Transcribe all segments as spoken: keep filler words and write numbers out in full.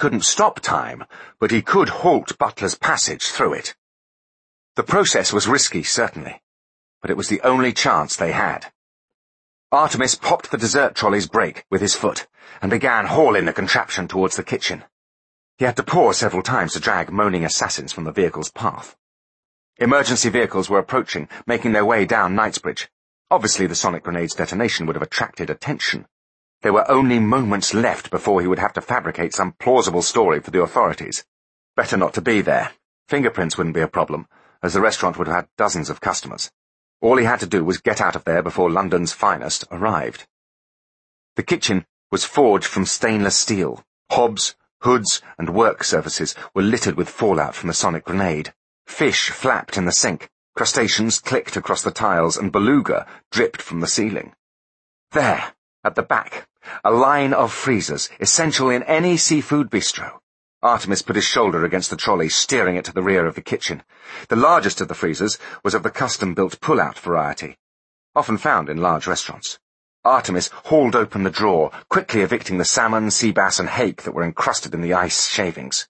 couldn't stop time, but he could halt Butler's passage through it. The process was risky, certainly, but it was the only chance they had. Artemis popped the dessert trolley's brake with his foot and began hauling the contraption towards the kitchen. He had to pause several times to drag moaning assassins from the vehicle's path. Emergency vehicles were approaching, making their way down Knightsbridge. Obviously, the sonic grenade's detonation would have attracted attention. There were only moments left before he would have to fabricate some plausible story for the authorities. Better not to be there. Fingerprints wouldn't be a problem, as the restaurant would have had dozens of customers. All he had to do was get out of there before London's finest arrived. The kitchen was forged from stainless steel. Hobs, hoods, and work surfaces were littered with fallout from the sonic grenade. Fish flapped in the sink, crustaceans clicked across the tiles, and beluga dripped from the ceiling. There, at the back, a line of freezers, essential in any seafood bistro. Artemis put his shoulder against the trolley, steering it to the rear of the kitchen. The largest of the freezers was of the custom-built pull-out variety, often found in large restaurants. Artemis hauled open the drawer, quickly evicting the salmon, sea bass, and hake that were encrusted in the ice shavings.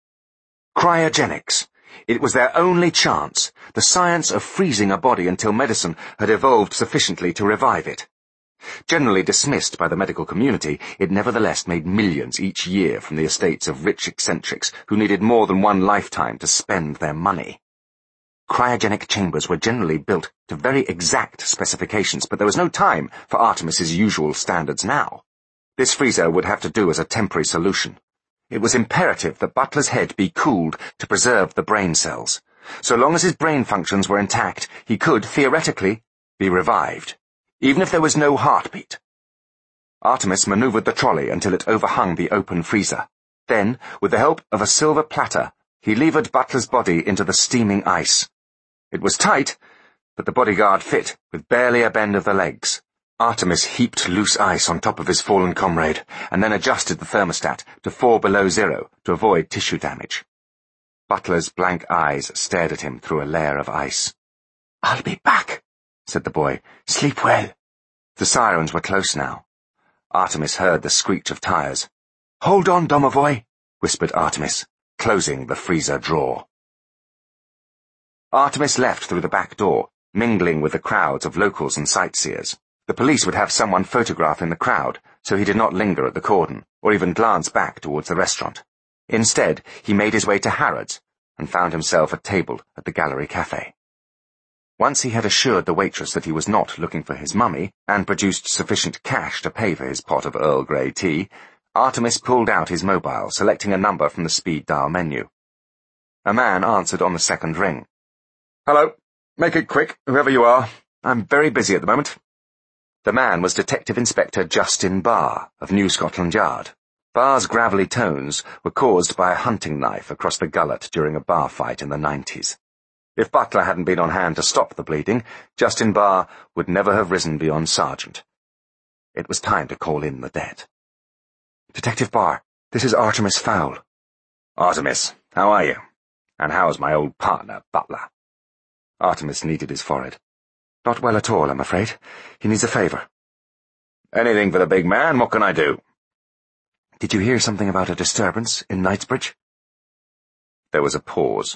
Cryogenics. It was their only chance, the science of freezing a body until medicine had evolved sufficiently to revive it. Generally dismissed by the medical community, it nevertheless made millions each year from the estates of rich eccentrics who needed more than one lifetime to spend their money. Cryogenic chambers were generally built to very exact specifications, but there was no time for Artemis's usual standards now. This freezer would have to do as a temporary solution. It was imperative that Butler's head be cooled to preserve the brain cells. So long as his brain functions were intact, he could, theoretically, be revived, even if there was no heartbeat. Artemis maneuvered the trolley until it overhung the open freezer. Then, with the help of a silver platter, he levered Butler's body into the steaming ice. It was tight, but the bodyguard fit, with barely a bend of the legs. Artemis heaped loose ice on top of his fallen comrade, and then adjusted the thermostat to four below zero to avoid tissue damage. Butler's blank eyes stared at him through a layer of ice. "I'll be back," said the boy. "Sleep well." The sirens were close now. Artemis heard the screech of tires. "Hold on, Domovoy," whispered Artemis, closing the freezer drawer. Artemis left through the back door, mingling with the crowds of locals and sightseers. The police would have someone photograph in the crowd, so he did not linger at the cordon, or even glance back towards the restaurant. Instead, he made his way to Harrods, and found himself at table at the Gallery Cafe. Once he had assured the waitress that he was not looking for his mummy, and produced sufficient cash to pay for his pot of Earl Grey tea, Artemis pulled out his mobile, selecting a number from the speed dial menu. A man answered on the second ring. "Hello. Make it quick, whoever you are. I'm very busy at the moment." The man was Detective Inspector Justin Barr of New Scotland Yard. Barr's gravelly tones were caused by a hunting knife across the gullet during a bar fight in the nineties. If Butler hadn't been on hand to stop the bleeding, Justin Barr would never have risen beyond sergeant. It was time to call in the dead. "Detective Barr, this is Artemis Fowl." "Artemis, how are you? And how's my old partner, Butler?" Artemis kneaded his forehead. "Not well at all, I'm afraid. He needs a favour." "Anything for the big man. What can I do?" "Did you hear something about a disturbance in Knightsbridge?" There was a pause.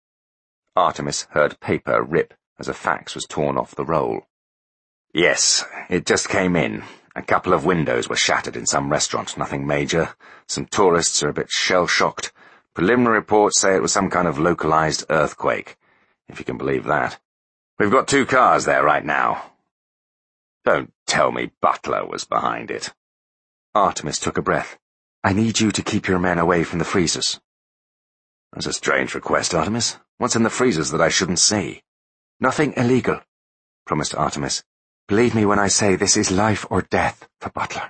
Artemis heard paper rip as a fax was torn off the roll. "Yes, it just came in. A couple of windows were shattered in some restaurant, nothing major. Some tourists are a bit shell-shocked. Preliminary reports say it was some kind of localized earthquake, if you can believe that. We've got two cars there right now." "Don't tell me Butler was behind it." Artemis took a breath. "I need you to keep your men away from the freezers." "That's a strange request, Artemis. What's in the freezers that I shouldn't see?" "Nothing illegal," promised Artemis. "Believe me when I say this is life or death for Butler."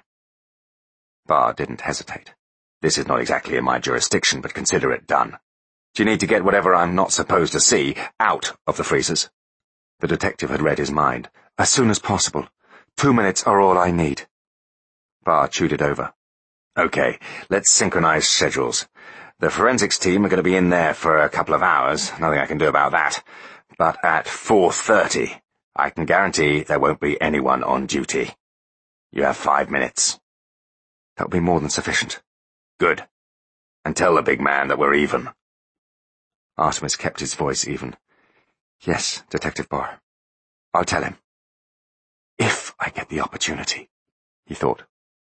Barr didn't hesitate. "This is not exactly in my jurisdiction, but consider it done. Do you need to get whatever I'm not supposed to see out of the freezers?" The detective had read his mind. "As soon as possible. Two minutes are all I need." Barr chewed it over. "Okay, let's synchronize schedules. The forensics team are going to be in there for a couple of hours. Nothing I can do about that. But at four thirty, I can guarantee there won't be anyone on duty. You have five minutes." "That'll be more than sufficient." "Good. And tell the big man that we're even. Artemis kept his voice even. Yes, Detective Barr. I'll tell him. If I get the opportunity, he thought.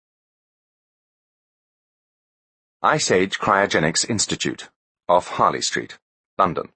Ice Age Cryogenics Institute, off Harley Street, London.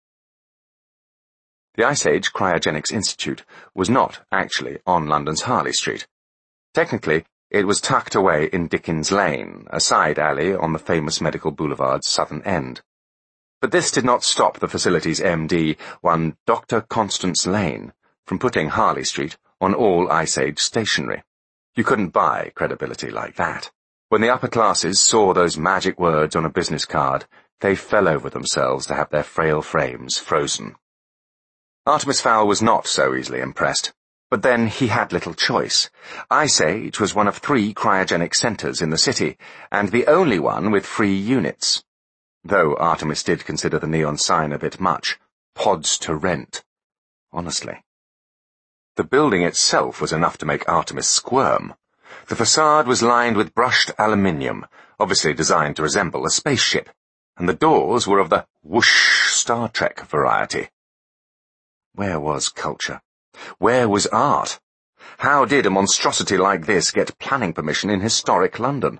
The Ice Age Cryogenics Institute was not actually on London's Harley Street. Technically, it was tucked away in Dickens Lane, a side alley on the famous Medical Boulevard's southern end. But this did not stop the facility's M D, one Doctor Constance Lane, from putting Harley Street on all Ice Age stationery. You couldn't buy credibility like that. When the upper classes saw those magic words on a business card, they fell over themselves to have their frail frames frozen. Artemis Fowl was not so easily impressed. But then he had little choice. Ice Age was one of three cryogenic centres in the city, and the only one with free units. Though Artemis did consider the neon sign a bit much. Pods to rent. Honestly. The building itself was enough to make Artemis squirm. The facade was lined with brushed aluminium, obviously designed to resemble a spaceship, and the doors were of the whoosh Star Trek variety. Where was culture? Where was art? How did a monstrosity like this get planning permission in historic London?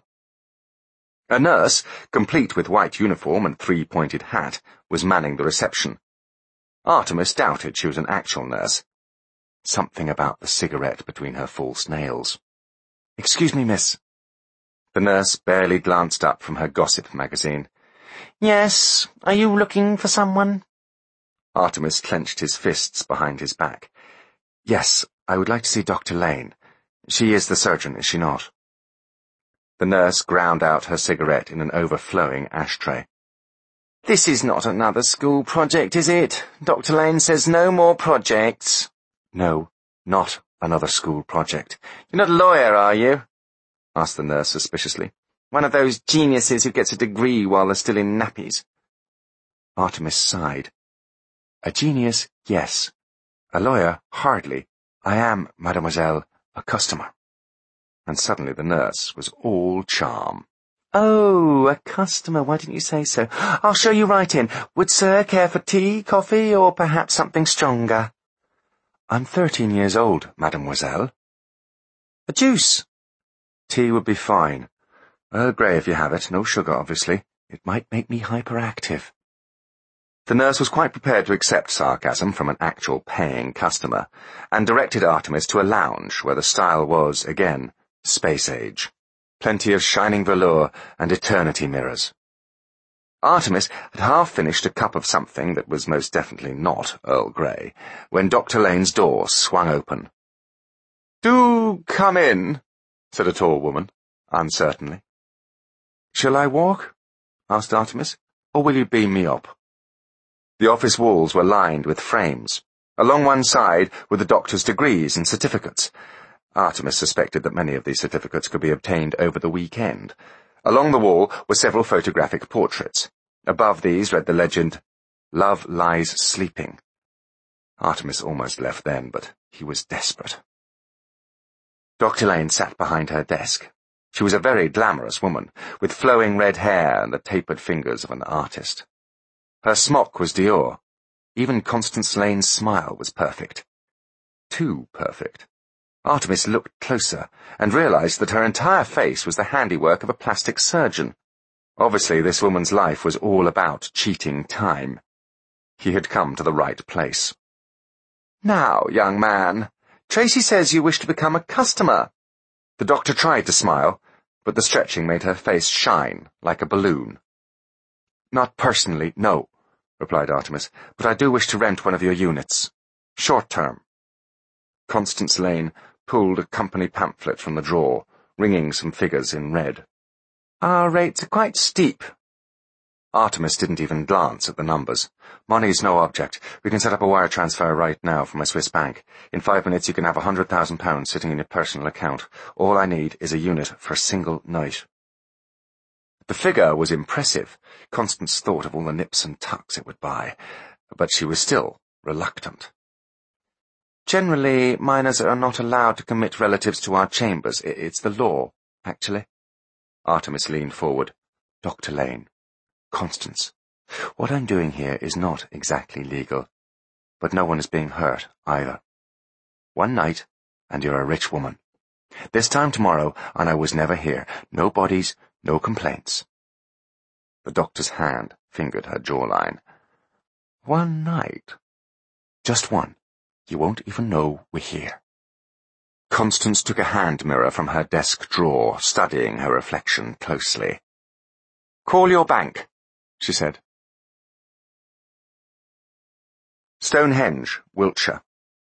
A nurse, complete with white uniform and three-pointed hat, was manning the reception. Artemis doubted she was an actual nurse. Something about the cigarette between her false nails. "Excuse me, miss." The nurse barely glanced up from her gossip magazine. "Yes, are you looking for someone?" Artemis clenched his fists behind his back. "Yes, I would like to see Doctor Lane. She is the surgeon, is she not?" The nurse ground out her cigarette in an overflowing ashtray. "This is not another school project, is it? Doctor Lane says no more projects." "No, not another school project." "You're not a lawyer, are you?" asked the nurse suspiciously. "One of those geniuses who gets a degree while they're still in nappies." Artemis sighed. "A genius, yes. A lawyer, hardly. I am, mademoiselle, a customer." And suddenly the nurse was all charm. "Oh, a customer, why didn't you say so? I'll show you right in. Would sir care for tea, coffee, or perhaps something stronger?" "I'm thirteen years old, mademoiselle." "A juice?" "Tea would be fine. Earl Grey if you have it, no sugar, obviously. It might make me hyperactive." The nurse was quite prepared to accept sarcasm from an actual paying customer, and directed Artemis to a lounge where the style was, again, space age. Plenty of shining velour and eternity mirrors. Artemis had half finished a cup of something that was most definitely not Earl Grey, when Doctor Lane's door swung open. "Do come in," said a tall woman, uncertainly. "Shall I walk?" asked Artemis, "or will you beam me up?" The office walls were lined with frames. Along one side were the doctor's degrees and certificates. Artemis suspected that many of these certificates could be obtained over the weekend. Along the wall were several photographic portraits. Above these read the legend, "Love lies sleeping." Artemis almost left then, but he was desperate. Doctor Lane sat behind her desk. She was a very glamorous woman, with flowing red hair and the tapered fingers of an artist. Her smock was Dior. Even Constance Lane's smile was perfect. Too perfect. Artemis looked closer and realized that her entire face was the handiwork of a plastic surgeon. Obviously, this woman's life was all about cheating time. He had come to the right place. "Now, young man, Tracy says you wish to become a customer." The doctor tried to smile, but the stretching made her face shine like a balloon. "Not personally, no," replied Artemis, "but I do wish to rent one of your units. Short term." Constance Lane pulled a company pamphlet from the drawer, ringing some figures in red. "Our rates are quite steep." Artemis didn't even glance at the numbers. "Money's no object. We can set up a wire transfer right now from a Swiss bank. In five minutes you can have a hundred thousand pounds sitting in your personal account. All I need is a unit for a single night." The figure was impressive. Constance thought of all the nips and tucks it would buy, but she was still reluctant. "Generally, minors are not allowed to commit relatives to our chambers. It's the law, actually." Artemis leaned forward. "Doctor Lane, Constance, what I'm doing here is not exactly legal, but no one is being hurt either. One night, and you're a rich woman. This time tomorrow, and I was never here. No bodies, no complaints. The doctor's hand fingered her jawline. One night. Just one. You won't even know we're here. Constance took a hand mirror from her desk drawer, studying her reflection closely. Call your bank, she said. Stonehenge, Wiltshire.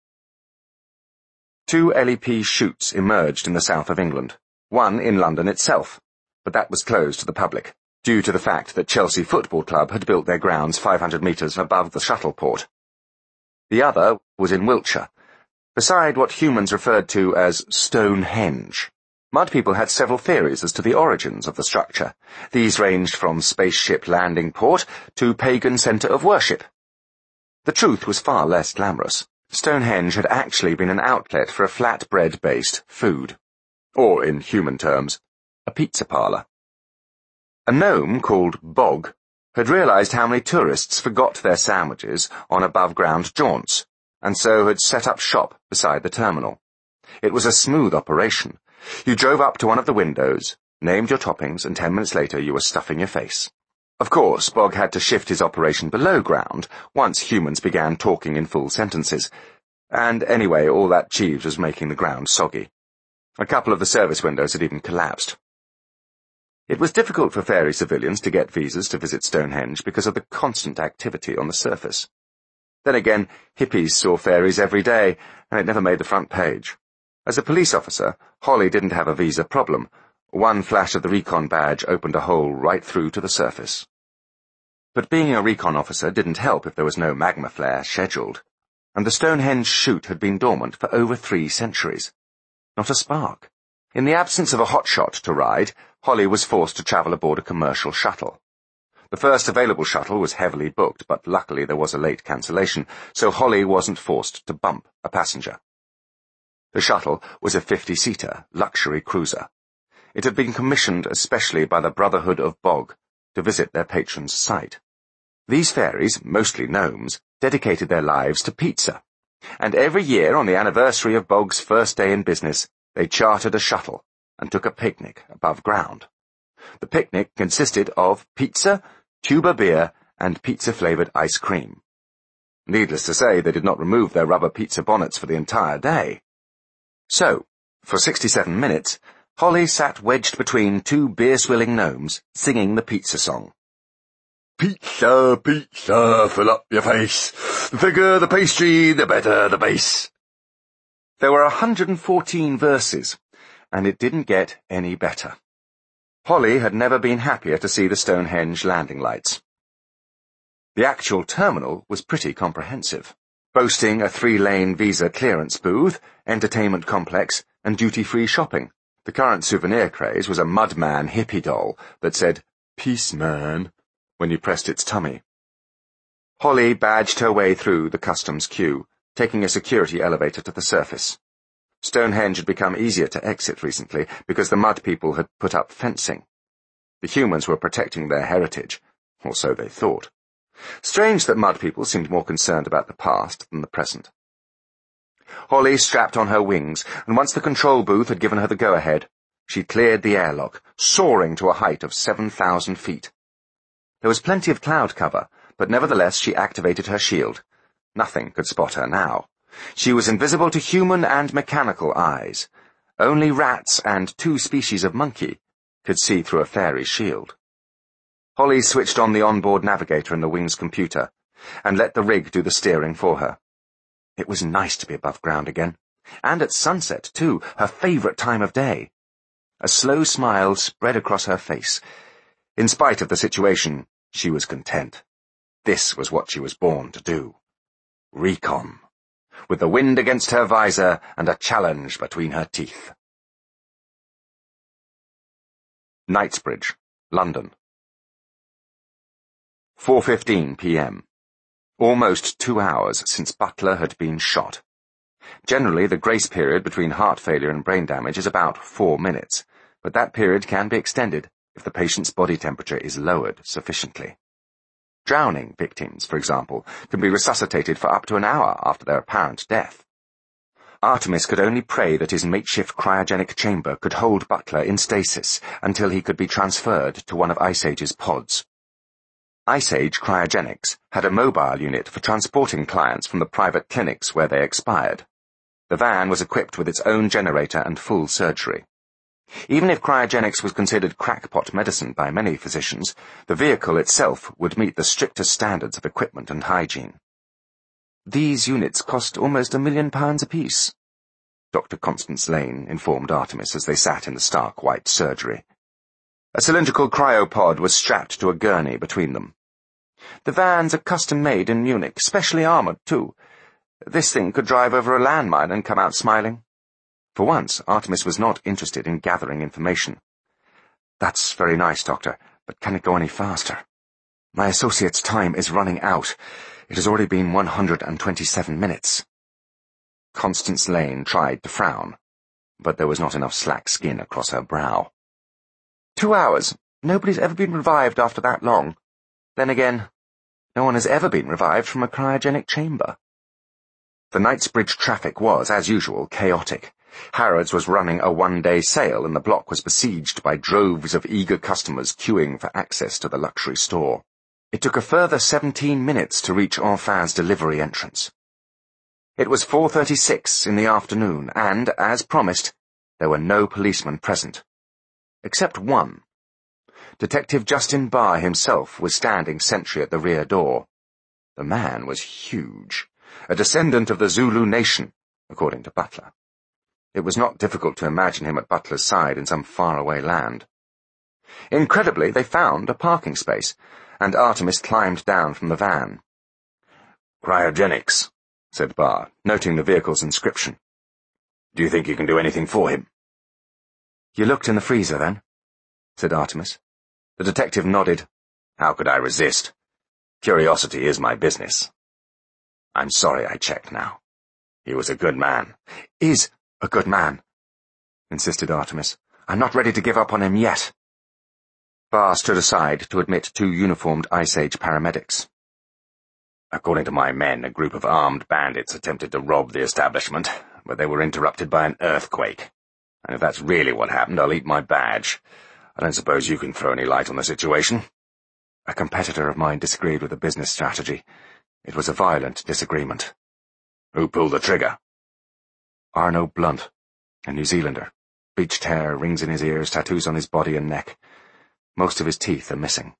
Two L E P shoots emerged in the south of England, one in London itself, but that was closed to the public, due to the fact that Chelsea Football Club had built their grounds five hundred metres above the shuttle port. The other was in Wiltshire, beside what humans referred to as Stonehenge. Mud people had several theories as to the origins of the structure. These ranged from spaceship landing port to pagan centre of worship. The truth was far less glamorous. Stonehenge had actually been an outlet for a flatbread-based food, or, in human terms, a pizza parlour. A gnome called Bog had realised how many tourists forgot their sandwiches on above-ground jaunts, and so had set up shop beside the terminal. It was a smooth operation. You drove up to one of the windows, named your toppings, and ten minutes later you were stuffing your face. Of course, Bog had to shift his operation below ground once humans began talking in full sentences. And anyway, all that cheese was making the ground soggy. A couple of the service windows had even collapsed. It was difficult for fairy civilians to get visas to visit Stonehenge because of the constant activity on the surface. Then again, hippies saw fairies every day, and it never made the front page. As a police officer, Holly didn't have a visa problem. One flash of the recon badge opened a hole right through to the surface. But being a recon officer didn't help if there was no magma flare scheduled, and the Stonehenge chute had been dormant for over three centuries. Not a spark. In the absence of a hotshot to ride, Holly was forced to travel aboard a commercial shuttle. The first available shuttle was heavily booked, but luckily there was a late cancellation, so Holly wasn't forced to bump a passenger. The shuttle was a fifty-seater luxury cruiser. It had been commissioned especially by the Brotherhood of Bog to visit their patron's site. These fairies, mostly gnomes, dedicated their lives to pizza, and every year on the anniversary of Bog's first day in business, they chartered a shuttle and took a picnic above ground. The picnic consisted of pizza, tuba beer, and pizza-flavoured ice cream. Needless to say, they did not remove their rubber pizza bonnets for the entire day. So, for sixty-seven minutes, Holly sat wedged between two beer-swilling gnomes, singing the pizza song. Pizza, pizza, fill up your face. The thicker the pastry, the better the base. There were a hundred and fourteen verses, and it didn't get any better. Holly had never been happier to see the Stonehenge landing lights. The actual terminal was pretty comprehensive, boasting a three-lane visa clearance booth, entertainment complex, and duty-free shopping. The current souvenir craze was a mudman hippie doll that said, "Peace, man," when you pressed its tummy. Holly badged her way through the customs queue, taking a security elevator to the surface. Stonehenge had become easier to exit recently because the mud people had put up fencing. The humans were protecting their heritage, or so they thought. Strange that mud people seemed more concerned about the past than the present. Holly strapped on her wings, and once the control booth had given her the go-ahead, she cleared the airlock, soaring to a height of seven thousand feet. There was plenty of cloud cover, but nevertheless she activated her shield. Nothing could spot her now. She was invisible to human and mechanical eyes. Only rats and two species of monkey could see through a fairy's shield. Holly switched on the onboard navigator in the wing's computer, and let the rig do the steering for her. It was nice to be above ground again, and at sunset, too, her favourite time of day. A slow smile spread across her face. In spite of the situation, she was content. This was what she was born to do. Recon. With the wind against her visor and a challenge between her teeth. Knightsbridge, London. four fifteen p m Almost two hours since Butler had been shot. Generally, the grace period between heart failure and brain damage is about four minutes, but that period can be extended if the patient's body temperature is lowered sufficiently. Drowning victims, for example, can be resuscitated for up to an hour after their apparent death. Artemis could only pray that his makeshift cryogenic chamber could hold Butler in stasis until he could be transferred to one of Ice Age's pods. Ice Age Cryogenics had a mobile unit for transporting clients from the private clinics where they expired. The van was equipped with its own generator and full surgery. Even if cryogenics was considered crackpot medicine by many physicians, the vehicle itself would meet the strictest standards of equipment and hygiene. "These units cost almost a million pounds apiece," Doctor Constance Lane informed Artemis as they sat in the stark white surgery. A cylindrical cryopod was strapped to a gurney between them. "The vans are custom-made in Munich, specially armoured, too. This thing could drive over a landmine and come out smiling." For once, Artemis was not interested in gathering information. "That's very nice, Doctor, but can it go any faster? My associate's time is running out. It has already been one hundred twenty-seven minutes. Constance Lane tried to frown, but there was not enough slack skin across her brow. "Two hours. Nobody's ever been revived after that long. Then again, no one has ever been revived from a cryogenic chamber." The Knightsbridge traffic was, as usual, chaotic. Harrods was running a one-day sale, and the block was besieged by droves of eager customers queuing for access to the luxury store. It took a further seventeen minutes to reach Enfin's delivery entrance. It was four thirty-six in the afternoon, and, as promised, there were no policemen present. Except one. Detective Justin Barr himself was standing sentry at the rear door. The man was huge, a descendant of the Zulu nation, according to Butler. It was not difficult to imagine him at Butler's side in some faraway land. Incredibly, they found a parking space, and Artemis climbed down from the van. "Cryogenics," said Barr, noting the vehicle's inscription. "Do you think you can do anything for him?" "You looked in the freezer, then?" said Artemis. The detective nodded. "How could I resist? Curiosity is my business. I'm sorry I checked now. He was a good man." "Is a good man," insisted Artemis. "I'm not ready to give up on him yet." Barr stood aside to admit two uniformed Ice Age paramedics. "According to my men, a group of armed bandits attempted to rob the establishment, but they were interrupted by an earthquake. And if that's really what happened, I'll eat my badge. I don't suppose you can throw any light on the situation." "A competitor of mine disagreed with the business strategy. It was a violent disagreement." "Who pulled the trigger?" "Arno Blunt, a New Zealander. Bleached hair, rings in his ears, tattoos on his body and neck. Most of his teeth are missing."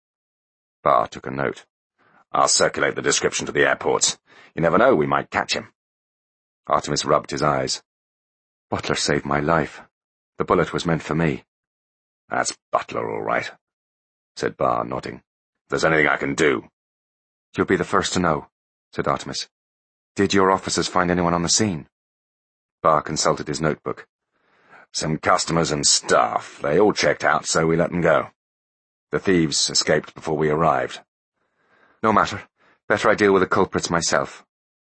Barr took a note. "I'll circulate the description to the airports. You never know, we might catch him." Artemis rubbed his eyes. "Butler saved my life. The bullet was meant for me." "That's Butler, all right," said Barr, nodding. "If there's anything I can do—" "You'll be the first to know," said Artemis. "Did your officers find anyone on the scene?" Barr consulted his notebook. "Some customers and staff. They all checked out, so we let them go. The thieves escaped before we arrived." "No matter. Better I deal with the culprits myself."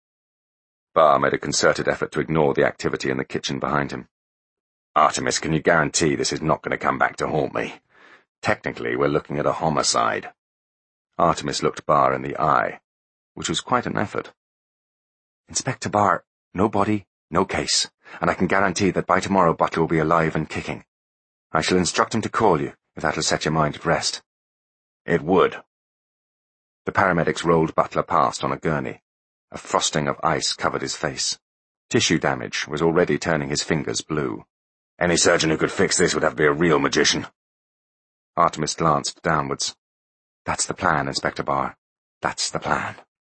Barr made a concerted effort to ignore the activity in the kitchen behind him. "Artemis, can you guarantee this is not going to come back to haunt me? Technically, we're looking at a homicide." Artemis looked Barr in the eye, which was quite an effort. "Inspector Barr, no body, no case, and I can guarantee that by tomorrow Butler will be alive and kicking. I shall instruct him to call you, if that'll set your mind at rest." "It would." The paramedics rolled Butler past on a gurney. A frosting of ice covered his face. Tissue damage was already turning his fingers blue. "Any surgeon who could fix this would have to be a real magician." Artemis glanced downwards. "That's the plan, Inspector Barr. That's the plan."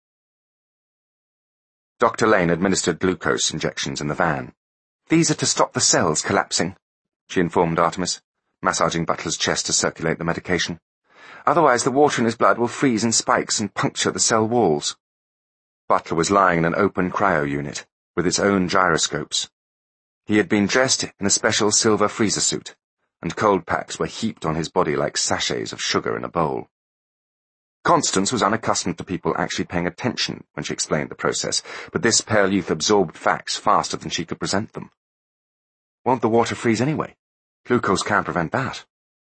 Doctor Lane administered glucose injections in the van. "These are to stop the cells collapsing," she informed Artemis, massaging Butler's chest to circulate the medication. "Otherwise the water in his blood will freeze in spikes and puncture the cell walls." Butler was lying in an open cryo unit, with its own gyroscopes. He had been dressed in a special silver freezer suit, and cold packs were heaped on his body like sachets of sugar in a bowl. Constance was unaccustomed to people actually paying attention when she explained the process, but this pale youth absorbed facts faster than she could present them. "Won't the water freeze anyway? Glucose can't prevent that."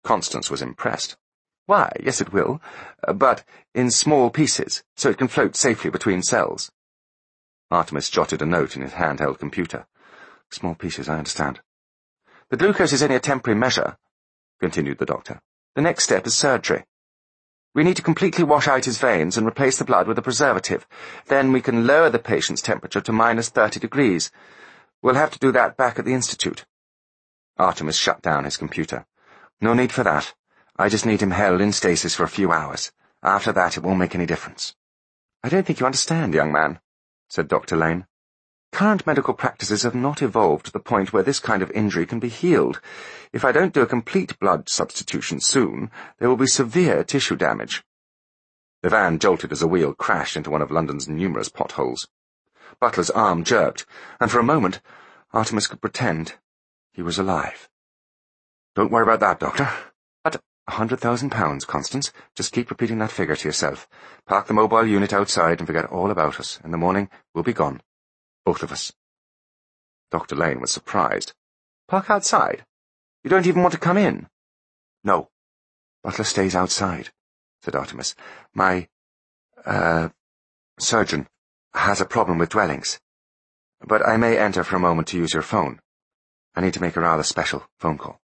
Constance was impressed. Why, yes it will, but in small pieces, so it can float safely between cells. Artemis jotted a note in his handheld computer. Small pieces, I understand. The glucose is only a temporary measure, continued the doctor. The next step is surgery. We need to completely wash out his veins and replace the blood with a preservative. Then we can lower the patient's temperature to minus thirty degrees. We'll have to do that back at the Institute. Artemis shut down his computer. No need for that. I just need him held in stasis for a few hours. After that, it won't make any difference. I don't think you understand, young man, said Doctor Lane. Current medical practices have not evolved to the point where this kind of injury can be healed. If I don't do a complete blood substitution soon, there will be severe tissue damage. The van jolted as a wheel crashed into one of London's numerous potholes. Butler's arm jerked, and for a moment, Artemis could pretend he was alive. Don't worry about that, Doctor. But a hundred thousand pounds, Constance. Just keep repeating that figure to yourself. Park the mobile unit outside and forget all about us. In the morning, we'll be gone. Both of us. Doctor Lane was surprised. Park outside? You don't even want to come in? No. Butler stays outside, said Artemis. My, uh, surgeon has a problem with dwellings. But I may enter for a moment to use your phone. I need to make a rather special phone call.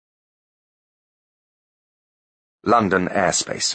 London airspace.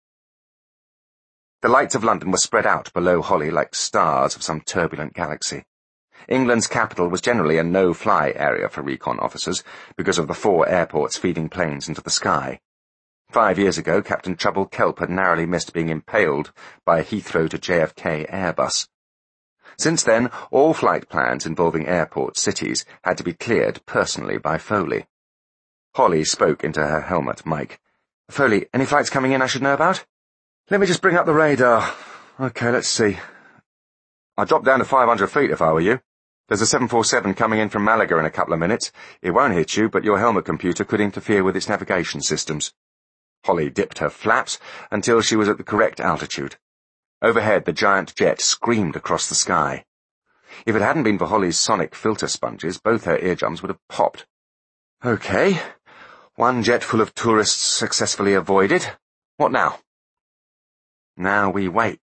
The lights of London were spread out below Holly like stars of some turbulent galaxy. England's capital was generally a no-fly area for recon officers because of the four airports feeding planes into the sky. Five years ago, Captain Trouble Kelp had narrowly missed being impaled by a Heathrow to J F K Airbus. Since then, all flight plans involving airport cities had to be cleared personally by Foley. Holly spoke into her helmet mic. Foley, any flights coming in I should know about? Let me just bring up the radar. Okay, let's see. I'd drop down to five hundred feet if I were you. There's a seven forty-seven coming in from Malaga in a couple of minutes. It won't hit you, but your helmet computer could interfere with its navigation systems. Holly dipped her flaps until she was at the correct altitude. Overhead, the giant jet screamed across the sky. If it hadn't been for Holly's sonic filter sponges, both her eardrums would have popped. Okay. One jet full of tourists successfully avoided. What now? Now we wait.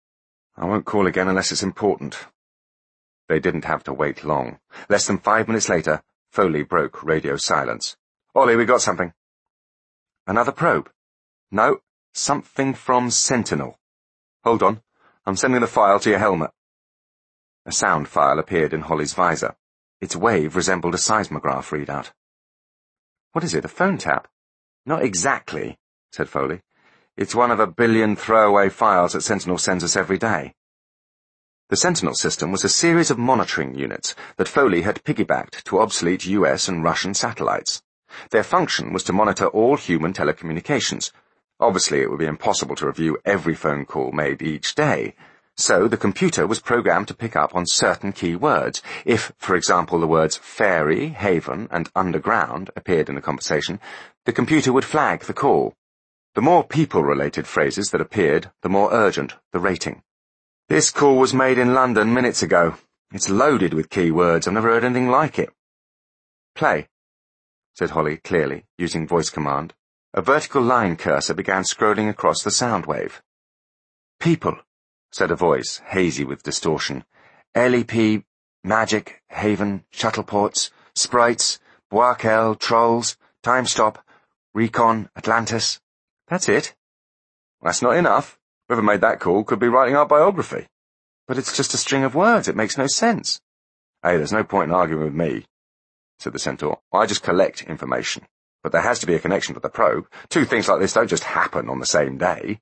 I won't call again unless it's important. They didn't have to wait long. Less than five minutes later, Foley broke radio silence. Ollie, we got something. Another probe? No, something from Sentinel. Hold on. I'm sending the file to your helmet. A sound file appeared in Holly's visor. Its wave resembled a seismograph readout. What is it, a phone tap? Not exactly, said Foley. It's one of a billion throwaway files that Sentinel sends us every day. The Sentinel system was a series of monitoring units that Foley had piggybacked to obsolete U S and Russian satellites. Their function was to monitor all human telecommunications. Obviously, it would be impossible to review every phone call made each day, so the computer was programmed to pick up on certain key words. If, for example, the words ferry, haven, and underground appeared in the conversation, the computer would flag the call. The more people-related phrases that appeared, the more urgent the rating. This call was made in London minutes ago. It's loaded with keywords. I've never heard anything like it. Play, said Holly clearly, using voice command. A vertical line cursor began scrolling across the sound wave. People, said a voice, hazy with distortion. L E P, Magic, Haven, Shuttleports, Sprites, Boiskel, Trolls, Time Stop, Recon, Atlantis. That's it. That's not enough. Whoever made that call could be writing our biography. But it's just a string of words. It makes no sense. Hey, there's no point in arguing with me, said the Centaur. I just collect information. But there has to be a connection to the probe. Two things like this don't just happen on the same day.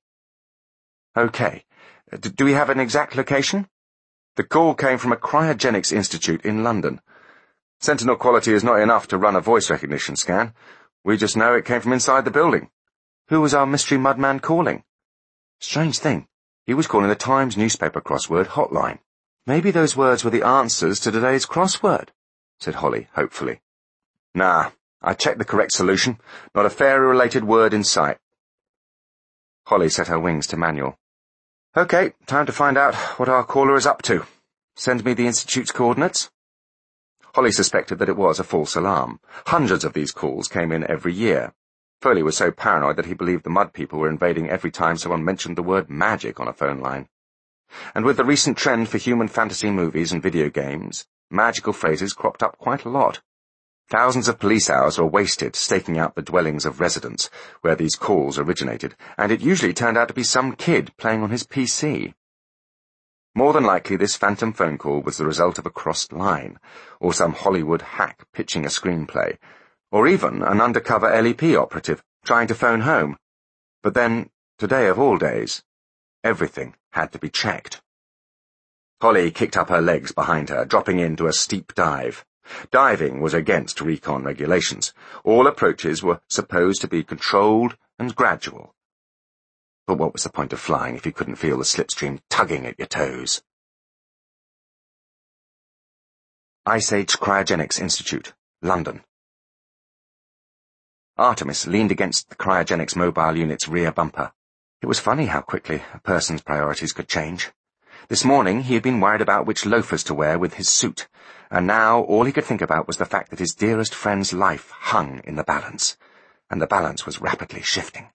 Okay. D- do we have an exact location? The call came from a cryogenics institute in London. Sentinel quality is not enough to run a voice recognition scan. We just know it came from inside the building. Who was our mystery mudman calling? Strange thing. He was calling the Times newspaper crossword hotline. Maybe those words were the answers to today's crossword, said Holly, hopefully. Nah, I checked the correct solution. Not a fairy-related word in sight. Holly set her wings to manual. Okay, time to find out what our caller is up to. Send me the Institute's coordinates. Holly suspected that it was a false alarm. Hundreds of these calls came in every year. Foley was so paranoid that he believed the mud people were invading every time someone mentioned the word magic on a phone line. And with the recent trend for human fantasy movies and video games, magical phrases cropped up quite a lot. Thousands of police hours were wasted staking out the dwellings of residents where these calls originated, and it usually turned out to be some kid playing on his P C. More than likely, this phantom phone call was the result of a crossed line, or some Hollywood hack pitching a screenplay, or even an undercover L E P operative trying to phone home. But then, today of all days, everything had to be checked. Holly kicked up her legs behind her, dropping into a steep dive. Diving was against recon regulations. All approaches were supposed to be controlled and gradual. But what was the point of flying if you couldn't feel the slipstream tugging at your toes? Ice Age Cryogenics Institute, London. Artemis leaned against the cryogenics mobile unit's rear bumper. It was funny how quickly a person's priorities could change. This morning he had been worried about which loafers to wear with his suit, and now all he could think about was the fact that his dearest friend's life hung in the balance, and the balance was rapidly shifting.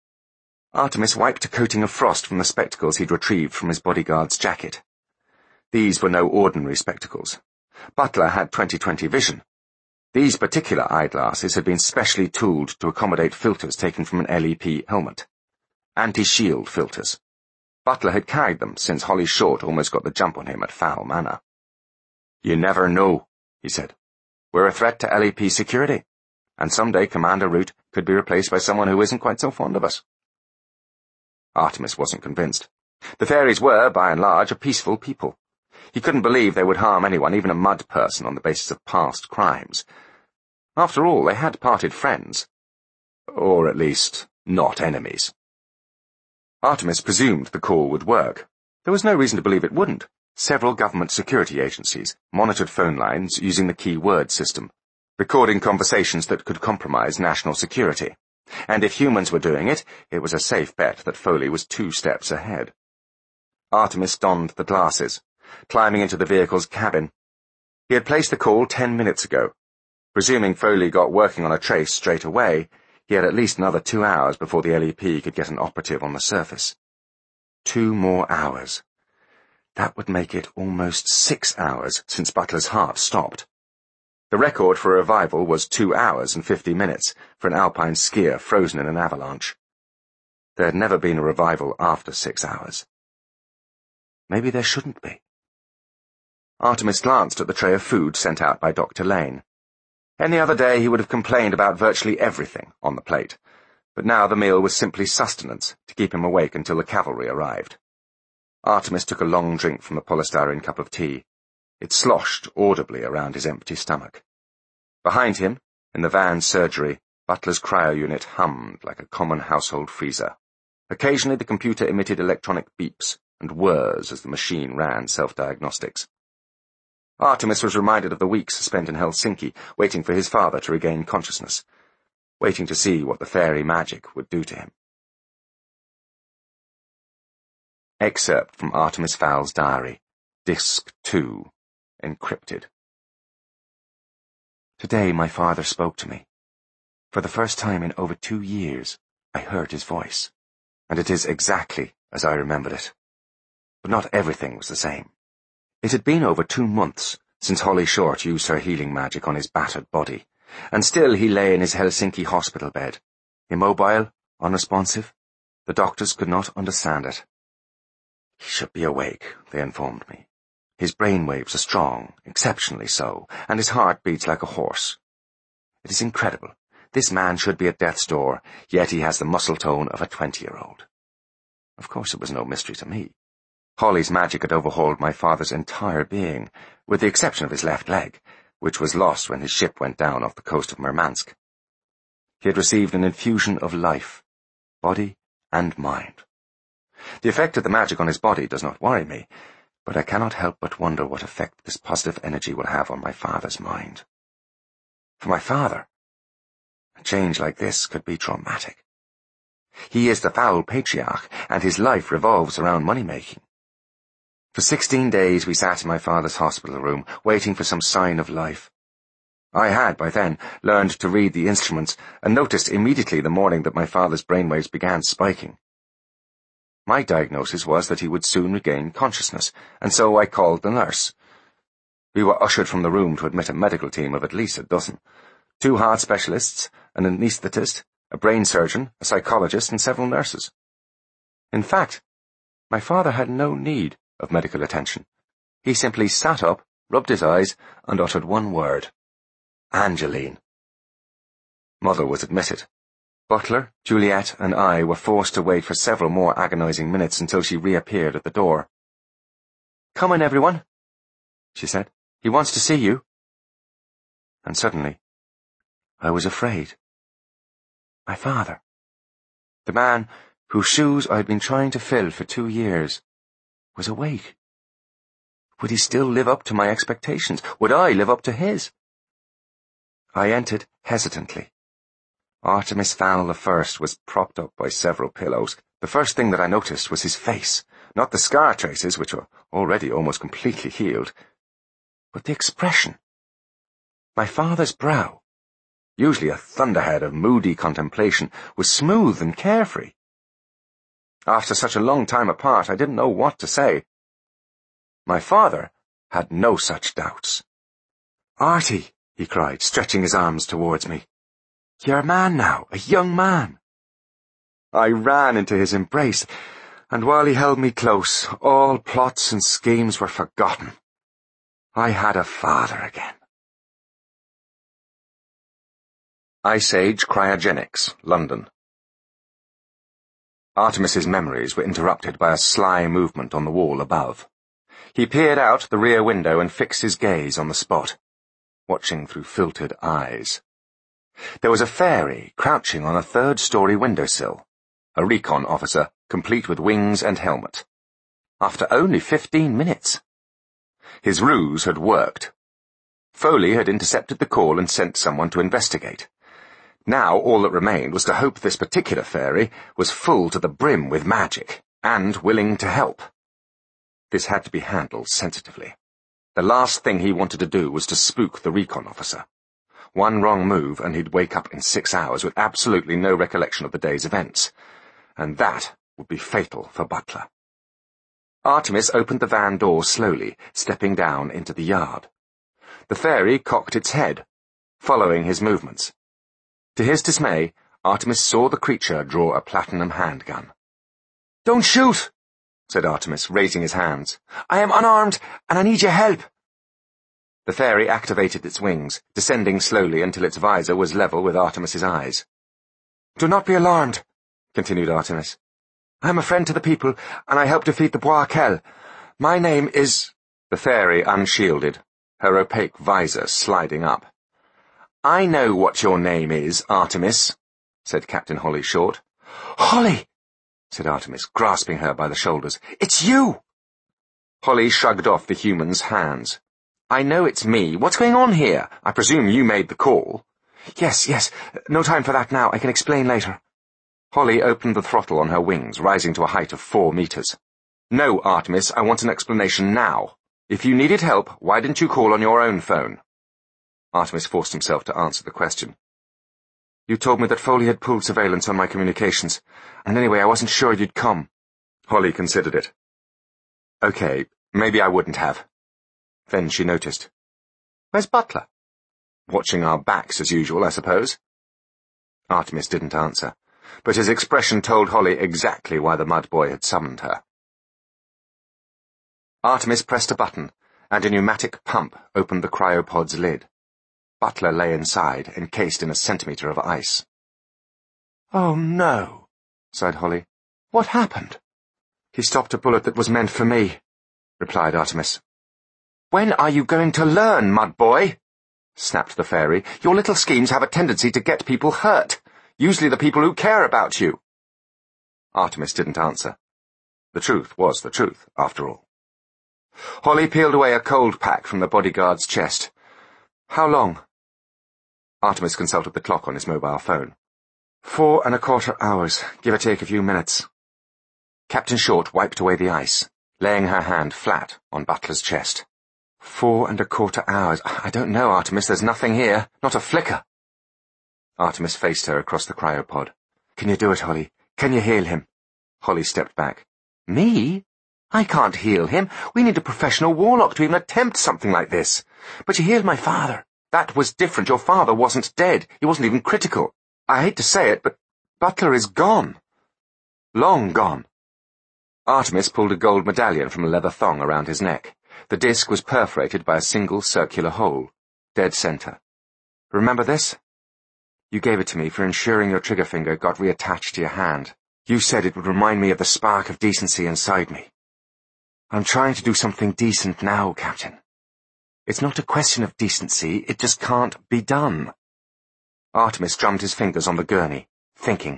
Artemis wiped a coating of frost from the spectacles he'd retrieved from his bodyguard's jacket. These were no ordinary spectacles. Butler had twenty twenty vision. These particular eyeglasses had been specially tooled to accommodate filters taken from an L E P helmet. Anti-shield filters. Butler had carried them since Holly Short almost got the jump on him at Foul Manor. "You never know," he said. "We're a threat to L E P security, and someday Commander Root could be replaced by someone who isn't quite so fond of us." Artemis wasn't convinced. The fairies were, by and large, a peaceful people. He couldn't believe they would harm anyone, even a mud person, on the basis of past crimes. After all, they had parted friends. Or at least, not enemies. Artemis presumed the call would work. There was no reason to believe it wouldn't. Several government security agencies monitored phone lines using the key word system, recording conversations that could compromise national security. And if humans were doing it, it was a safe bet that Foley was two steps ahead. Artemis donned the glasses, climbing into the vehicle's cabin. He had placed the call ten minutes ago. Presuming Foley got working on a trace straight away, he had at least another two hours before the L E P could get an operative on the surface. Two more hours. That would make it almost six hours since Butler's heart stopped. The record for a revival was two hours and fifty minutes for an alpine skier frozen in an avalanche. There had never been a revival after six hours. Maybe there shouldn't be. Artemis glanced at the tray of food sent out by Doctor Lane. Any other day he would have complained about virtually everything on the plate, but now the meal was simply sustenance to keep him awake until the cavalry arrived. Artemis took a long drink from the polystyrene cup of tea. It sloshed audibly around his empty stomach. Behind him, in the van's surgery, Butler's cryo unit hummed like a common household freezer. Occasionally the computer emitted electronic beeps and whirs as the machine ran self-diagnostics. Artemis was reminded of the weeks spent in Helsinki, waiting for his father to regain consciousness, waiting to see what the fairy magic would do to him. Excerpt from Artemis Fowl's diary, Disc two, encrypted. Today my father spoke to me. For the first time in over two years, I heard his voice, and it is exactly as I remembered it. But not everything was the same. It had been over two months since Holly Short used her healing magic on his battered body, and still he lay in his Helsinki hospital bed, immobile, unresponsive. The doctors could not understand it. He should be awake, they informed me. His brain waves are strong, exceptionally so, and his heart beats like a horse. It is incredible. This man should be at death's door, yet he has the muscle tone of a twenty-year-old. Of course it was no mystery to me. Holly's magic had overhauled my father's entire being, with the exception of his left leg, which was lost when his ship went down off the coast of Murmansk. He had received an infusion of life, body and mind. The effect of the magic on his body does not worry me, but I cannot help but wonder what effect this positive energy will have on my father's mind. For my father, a change like this could be traumatic. He is the foul patriarch, and his life revolves around money-making. For sixteen days we sat in my father's hospital room, waiting for some sign of life. I had, by then, learned to read the instruments and noticed immediately the morning that my father's brainwaves began spiking. My diagnosis was that he would soon regain consciousness, and so I called the nurse. We were ushered from the room to admit a medical team of at least a dozen. Two heart specialists, an anaesthetist, a brain surgeon, a psychologist, and several nurses. In fact, my father had no need of medical attention. He simply sat up, rubbed his eyes, and uttered one word. Angeline. Mother was admitted. Butler, Juliet, and I were forced to wait for several more agonizing minutes until she reappeared at the door. "Come in, everyone," she said. "He wants to see you." And suddenly, I was afraid. My father, the man whose shoes I had been trying to fill for two years, was awake. Would he still live up to my expectations? Would I live up to his? I entered hesitantly. Artemis Fowl the First was propped up by several pillows. The first thing that I noticed was his face, not the scar traces, which were already almost completely healed, but the expression. My father's brow, usually a thunderhead of moody contemplation, was smooth and carefree. After such a long time apart, I didn't know what to say. My father had no such doubts. "Artie," he cried, stretching his arms towards me. "You're a man now, a young man." I ran into his embrace, and while he held me close, all plots and schemes were forgotten. I had a father again. Ice Age Cryogenics, London. Artemis's memories were interrupted by a sly movement on the wall above. He peered out the rear window and fixed his gaze on the spot, watching through filtered eyes. There was a fairy crouching on a third-story windowsill, a recon officer complete with wings and helmet. After only fifteen minutes. His ruse had worked. Foley had intercepted the call and sent someone to investigate. Now all that remained was to hope this particular fairy was full to the brim with magic, and willing to help. This had to be handled sensitively. The last thing he wanted to do was to spook the recon officer. One wrong move and he'd wake up in six hours with absolutely no recollection of the day's events. And that would be fatal for Butler. Artemis opened the van door slowly, stepping down into the yard. The fairy cocked its head, following his movements. To his dismay, Artemis saw the creature draw a platinum handgun. "Don't shoot!" said Artemis, raising his hands. "I am unarmed, and I need your help." The fairy activated its wings, descending slowly until its visor was level with Artemis's eyes. "Do not be alarmed," continued Artemis. "I am a friend to the people, and I help defeat the Bois Quel. My name is—" The fairy unshielded, her opaque visor sliding up. "I know what your name is, Artemis," said Captain Holly Short. "Holly!" said Artemis, grasping her by the shoulders. "It's you!" Holly shrugged off the human's hands. "I know it's me. What's going on here? I presume you made the call." "Yes, yes. No time for that now. I can explain later." Holly opened the throttle on her wings, rising to a height of four meters. "No, Artemis, I want an explanation now. If you needed help, why didn't you call on your own phone?" Artemis forced himself to answer the question. "You told me that Foley had pulled surveillance on my communications, and anyway, I wasn't sure you'd come." Holly considered it. "Okay, maybe I wouldn't have." Then she noticed. "Where's Butler?" "Watching our backs as usual, I suppose." Artemis didn't answer, but his expression told Holly exactly why the mud boy had summoned her. Artemis pressed a button, and a pneumatic pump opened the cryopod's lid. Butler lay inside, encased in a centimetre of ice. "Oh, no," sighed Holly. "What happened?" "He stopped a bullet that was meant for me," replied Artemis. "When are you going to learn, mud boy?" snapped the fairy. "Your little schemes have a tendency to get people hurt, usually the people who care about you." Artemis didn't answer. The truth was the truth, after all. Holly peeled away a cold pack from the bodyguard's chest. "How long?" Artemis consulted the clock on his mobile phone. Four and a quarter hours, give or take a few minutes." Captain Short wiped away the ice, laying her hand flat on Butler's chest. Four and a quarter hours. I don't know, Artemis. There's nothing here. Not a flicker. Artemis faced her across the cryopod. Can you do it, Holly? Can you heal him? Holly stepped back. Me? I can't heal him. We need a professional warlock to even attempt something like this. But you healed my father. That was different. Your father wasn't dead. He wasn't even critical. I hate to say it, but Butler is gone. Long gone. Artemis pulled a gold medallion from a leather thong around his neck. The disc was perforated by a single circular hole, dead center. Remember this? You gave it to me for ensuring your trigger finger got reattached to your hand. You said it would remind me of the spark of decency inside me. I'm trying to do something decent now, Captain. It's not a question of decency, it just can't be done. Artemis drummed his fingers on the gurney, thinking.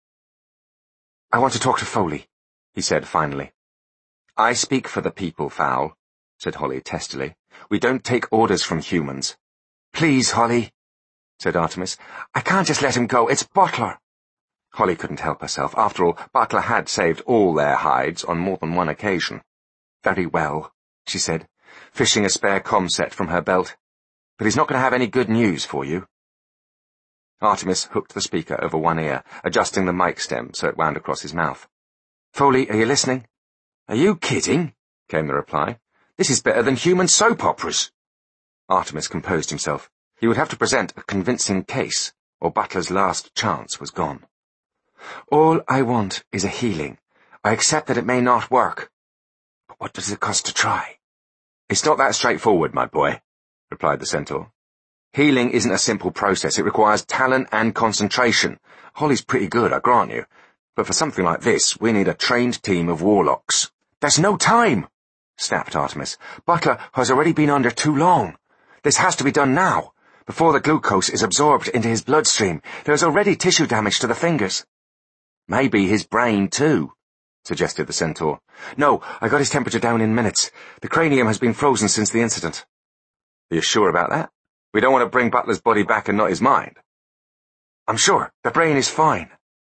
I want to talk to Foley, he said finally. I speak for the people, Fowl, said Holly testily. We don't take orders from humans. Please, Holly, said Artemis. I can't just let him go. It's Butler. Holly couldn't help herself. After all, Butler had saved all their hides on more than one occasion. Very well, she said, fishing a spare comm set from her belt. But he's not going to have any good news for you. Artemis hooked the speaker over one ear, adjusting the mic stem so it wound across his mouth. Foley, are you listening? Are you kidding? Came the reply. This is better than human soap operas. Artemis composed himself. He would have to present a convincing case, or Butler's last chance was gone. All I want is a healing. I accept that it may not work. But what does it cost to try? It's not that straightforward, my boy, replied the centaur. Healing isn't a simple process. It requires talent and concentration. Holly's pretty good, I grant you. But for something like this, we need a trained team of warlocks. There's no time, snapped Artemis. Butler has already been under too long. This has to be done now, before the glucose is absorbed into his bloodstream. There's already tissue damage to the fingers. Maybe his brain, too, suggested the centaur. No, I got his temperature down in minutes. The cranium has been frozen since the incident. Are you sure about that? We don't want to bring Butler's body back and not his mind. I'm sure. The brain is fine.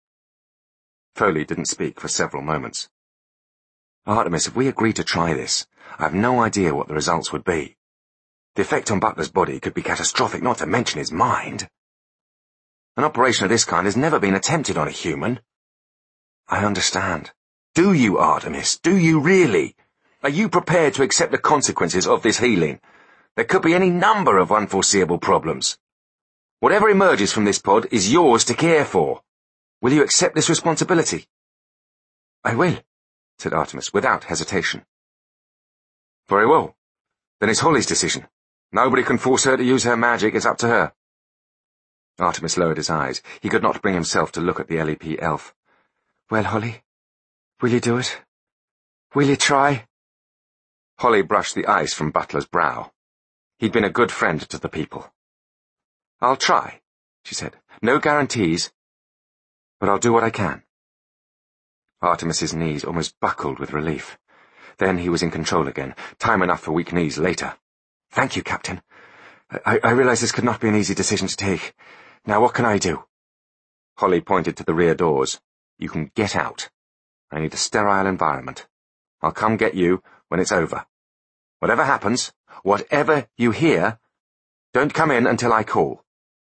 Foley didn't speak for several moments. Artemis, if we agree to try this, I have no idea what the results would be. The effect on Butler's body could be catastrophic, not to mention his mind. An operation of this kind has never been attempted on a human. I understand. Do you, Artemis? Do you really? Are you prepared to accept the consequences of this healing? There could be any number of unforeseeable problems. Whatever emerges from this pod is yours to care for. Will you accept this responsibility? I will, said Artemis, without hesitation. Very well. Then it's Holly's decision. Nobody can force her to use her magic. It's up to her. Artemis lowered his eyes. He could not bring himself to look at the L E P elf. Well, Holly, will you do it? Will you try? Holly brushed the ice from Butler's brow. He'd been a good friend to the people. I'll try, she said. No guarantees, but I'll do what I can. Artemis's knees almost buckled with relief. Then he was in control again, time enough for weak knees later. Thank you, Captain. I, I realize this could not be an easy decision to take. Now what can I do? Holly pointed to the rear doors. You can get out. I need a sterile environment. I'll come get you when it's over. Whatever happens, whatever you hear, don't come in until I call.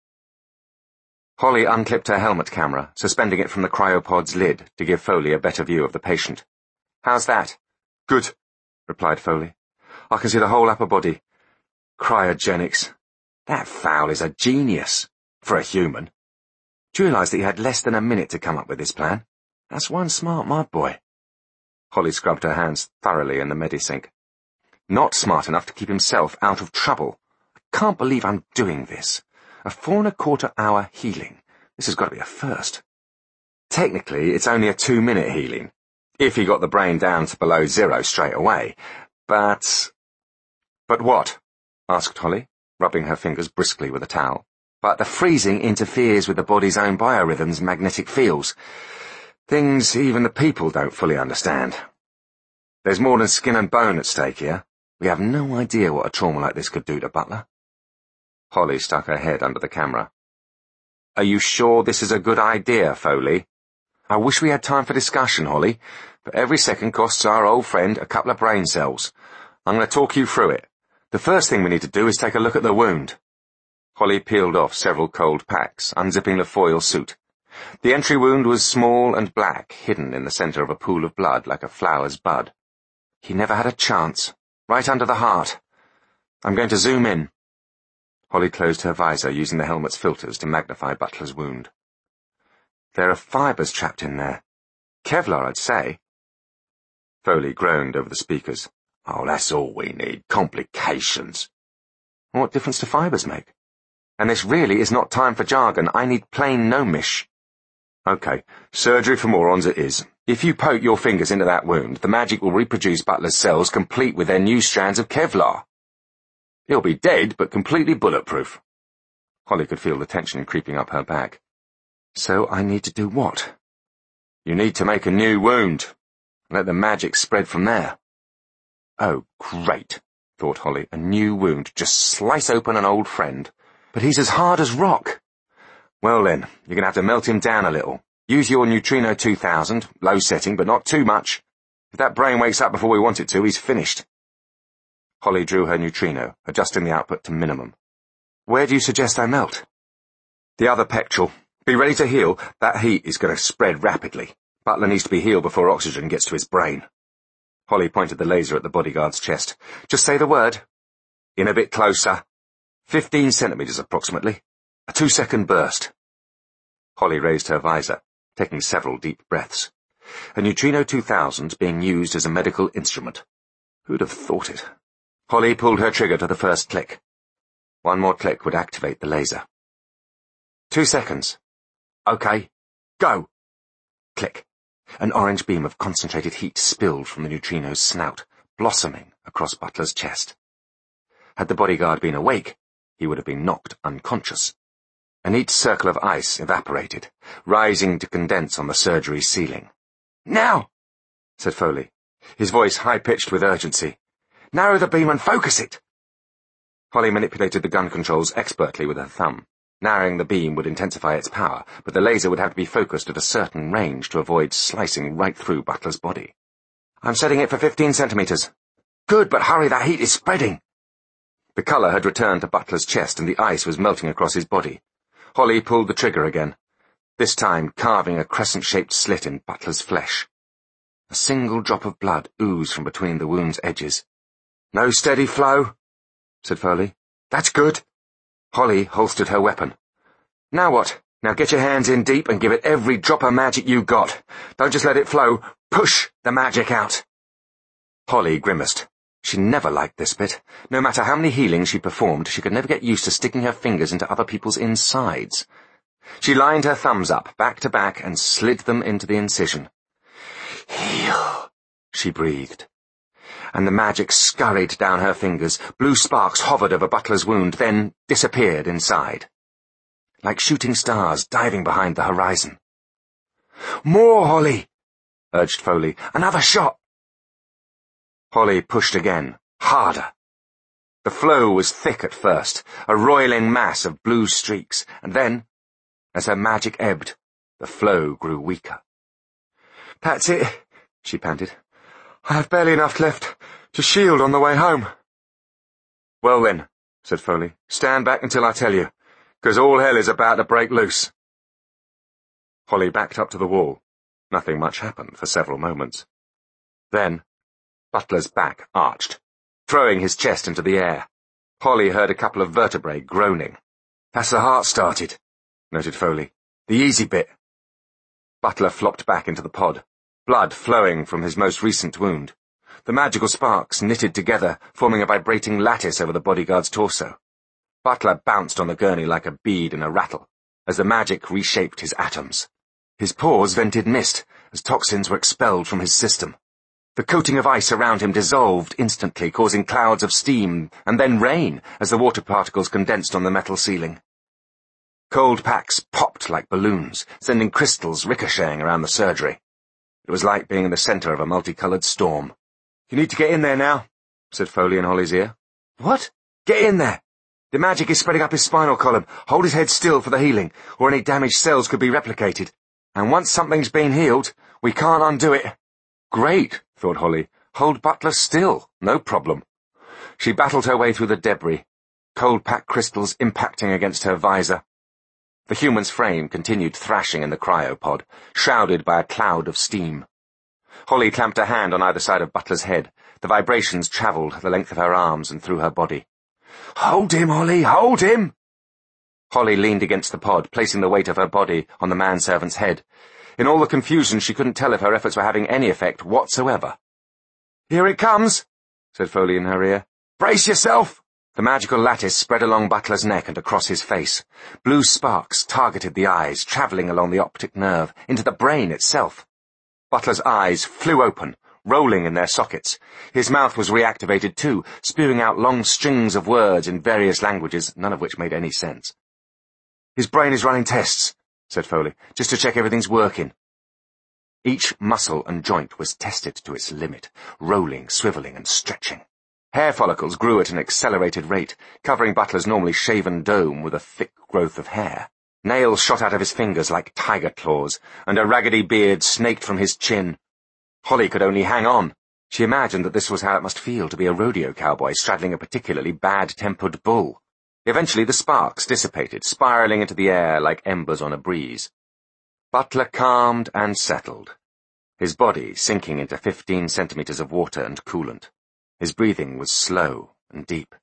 Holly unclipped her helmet camera, suspending it from the cryopod's lid to give Foley a better view of the patient. How's that? Good, replied Foley. I can see the whole upper body. Cryogenics. That Fowl is a genius. For a human. Do you realize that he had less than a minute to come up with this plan? That's one smart mod boy. Holly scrubbed her hands thoroughly in the medisink. Not smart enough to keep himself out of trouble. I can't believe I'm doing this. A four and a quarter hour healing. This has got to be a first. Technically, it's only a two-minute healing, if he got the brain down to below zero straight away. But... But what? Asked Holly, rubbing her fingers briskly with a towel. But the freezing interferes with the body's own biorhythms, magnetic fields. Things even the people don't fully understand. There's more than skin and bone at stake here. We have no idea what a trauma like this could do to Butler. Holly stuck her head under the camera. Are you sure this is a good idea, Foley? I wish we had time for discussion, Holly, but every second costs our old friend a couple of brain cells. I'm going to talk you through it. The first thing we need to do is take a look at the wound. Holly peeled off several cold packs, unzipping the foil suit. The entry wound was small and black, hidden in the centre of a pool of blood like a flower's bud. He never had a chance. Right under the heart. I'm going to zoom in. Holly closed her visor, using the helmet's filters to magnify Butler's wound. There are fibres trapped in there. Kevlar, I'd say. Foley groaned over the speakers. Oh, that's all we need. Complications. What difference do fibres make? And this really is not time for jargon. I need plain no-mish. Okay, surgery for morons it is. If you poke your fingers into that wound, the magic will reproduce Butler's cells complete with their new strands of Kevlar. He'll be dead, but completely bulletproof. Holly could feel the tension creeping up her back. So I need to do what? You need to make a new wound. Let the magic spread from there. Oh, great, thought Holly. A new wound. Just slice open an old friend. But he's as hard as rock. Well then, you're going to have to melt him down a little. Use your Neutrino two thousand, low setting, but not too much. If that brain wakes up before we want it to, he's finished. Holly drew her neutrino, adjusting the output to minimum. Where do you suggest I melt? The other pectoral. Be ready to heal. That heat is going to spread rapidly. Butler needs to be healed before oxygen gets to his brain. Holly pointed the laser at the bodyguard's chest. Just say the word. In a bit closer. Fifteen centimetres approximately. A two-second burst. Holly raised her visor, taking several deep breaths. A Neutrino two thousand being used as a medical instrument. Who'd have thought it? Holly pulled her trigger to the first click. One more click would activate the laser. Two seconds. Okay. Go. Click. An orange beam of concentrated heat spilled from the neutrino's snout, blossoming across Butler's chest. Had the bodyguard been awake, he would have been knocked unconscious. A neat circle of ice evaporated, rising to condense on the surgery ceiling. Now, said Foley, his voice high-pitched with urgency. Narrow the beam and focus it. Holly manipulated the gun controls expertly with her thumb. Narrowing the beam would intensify its power, but the laser would have to be focused at a certain range to avoid slicing right through Butler's body. I'm setting it for fifteen centimetres. Good, but hurry, that heat is spreading. The colour had returned to Butler's chest and the ice was melting across his body. Holly pulled the trigger again, this time carving a crescent-shaped slit in Butler's flesh. A single drop of blood oozed from between the wound's edges. No steady flow, said Foley. That's good. Holly holstered her weapon. Now what? Now get your hands in deep and give it every drop of magic you got. Don't just let it flow. Push the magic out. Holly grimaced. She never liked this bit. No matter how many healings she performed, she could never get used to sticking her fingers into other people's insides. She lined her thumbs up, back to back, and slid them into the incision. Heal, she breathed. And the magic scurried down her fingers. Blue sparks hovered over Butler's wound, then disappeared inside. Like shooting stars diving behind the horizon. More, Holly, urged Foley. Another shot. Holly pushed again, harder. The flow was thick at first, a roiling mass of blue streaks, and then, as her magic ebbed, the flow grew weaker. That's it, she panted. I have barely enough left to shield on the way home. Well then, said Foley, stand back until I tell you, because all hell is about to break loose. Holly backed up to the wall. Nothing much happened for several moments. Then, Butler's back arched, throwing his chest into the air. Holly heard a couple of vertebrae groaning. That's the heart started, noted Foley. The easy bit. Butler flopped back into the pod, blood flowing from his most recent wound. The magical sparks knitted together, forming a vibrating lattice over the bodyguard's torso. Butler bounced on the gurney like a bead in a rattle, as the magic reshaped his atoms. His pores vented mist, as toxins were expelled from his system. The coating of ice around him dissolved instantly, causing clouds of steam, and then rain, as the water particles condensed on the metal ceiling. Cold packs popped like balloons, sending crystals ricocheting around the surgery. It was like being in the centre of a multicoloured storm. You need to get in there now, said Foley in Holly's ear. What? Get in there! The magic is spreading up his spinal column. Hold his head still for the healing, or any damaged cells could be replicated. And once something's been healed, we can't undo it. Great, thought Holly. Hold Butler still. No problem. She battled her way through the debris, cold-packed crystals impacting against her visor. The human's frame continued thrashing in the cryopod, shrouded by a cloud of steam. Holly clamped her hand on either side of Butler's head. The vibrations travelled the length of her arms and through her body. "Hold him, Holly, hold him!" Holly leaned against the pod, placing the weight of her body on the manservant's head. In all the confusion, she couldn't tell if her efforts were having any effect whatsoever. "Here it comes," said Foley in her ear. "Brace yourself!" The magical lattice spread along Butler's neck and across his face. Blue sparks targeted the eyes, travelling along the optic nerve, into the brain itself. Butler's eyes flew open, rolling in their sockets. His mouth was reactivated too, spewing out long strings of words in various languages, none of which made any sense. "His brain is running tests," said Foley, "just to check everything's working." Each muscle and joint was tested to its limit, rolling, swivelling, and stretching. Hair follicles grew at an accelerated rate, covering Butler's normally shaven dome with a thick growth of hair. Nails shot out of his fingers like tiger claws, and a raggedy beard snaked from his chin. Holly could only hang on. She imagined that this was how it must feel to be a rodeo cowboy straddling a particularly bad-tempered bull. Eventually the sparks dissipated, spiralling into the air like embers on a breeze. Butler calmed and settled, his body sinking into fifteen centimetres of water and coolant. His breathing was slow and deep.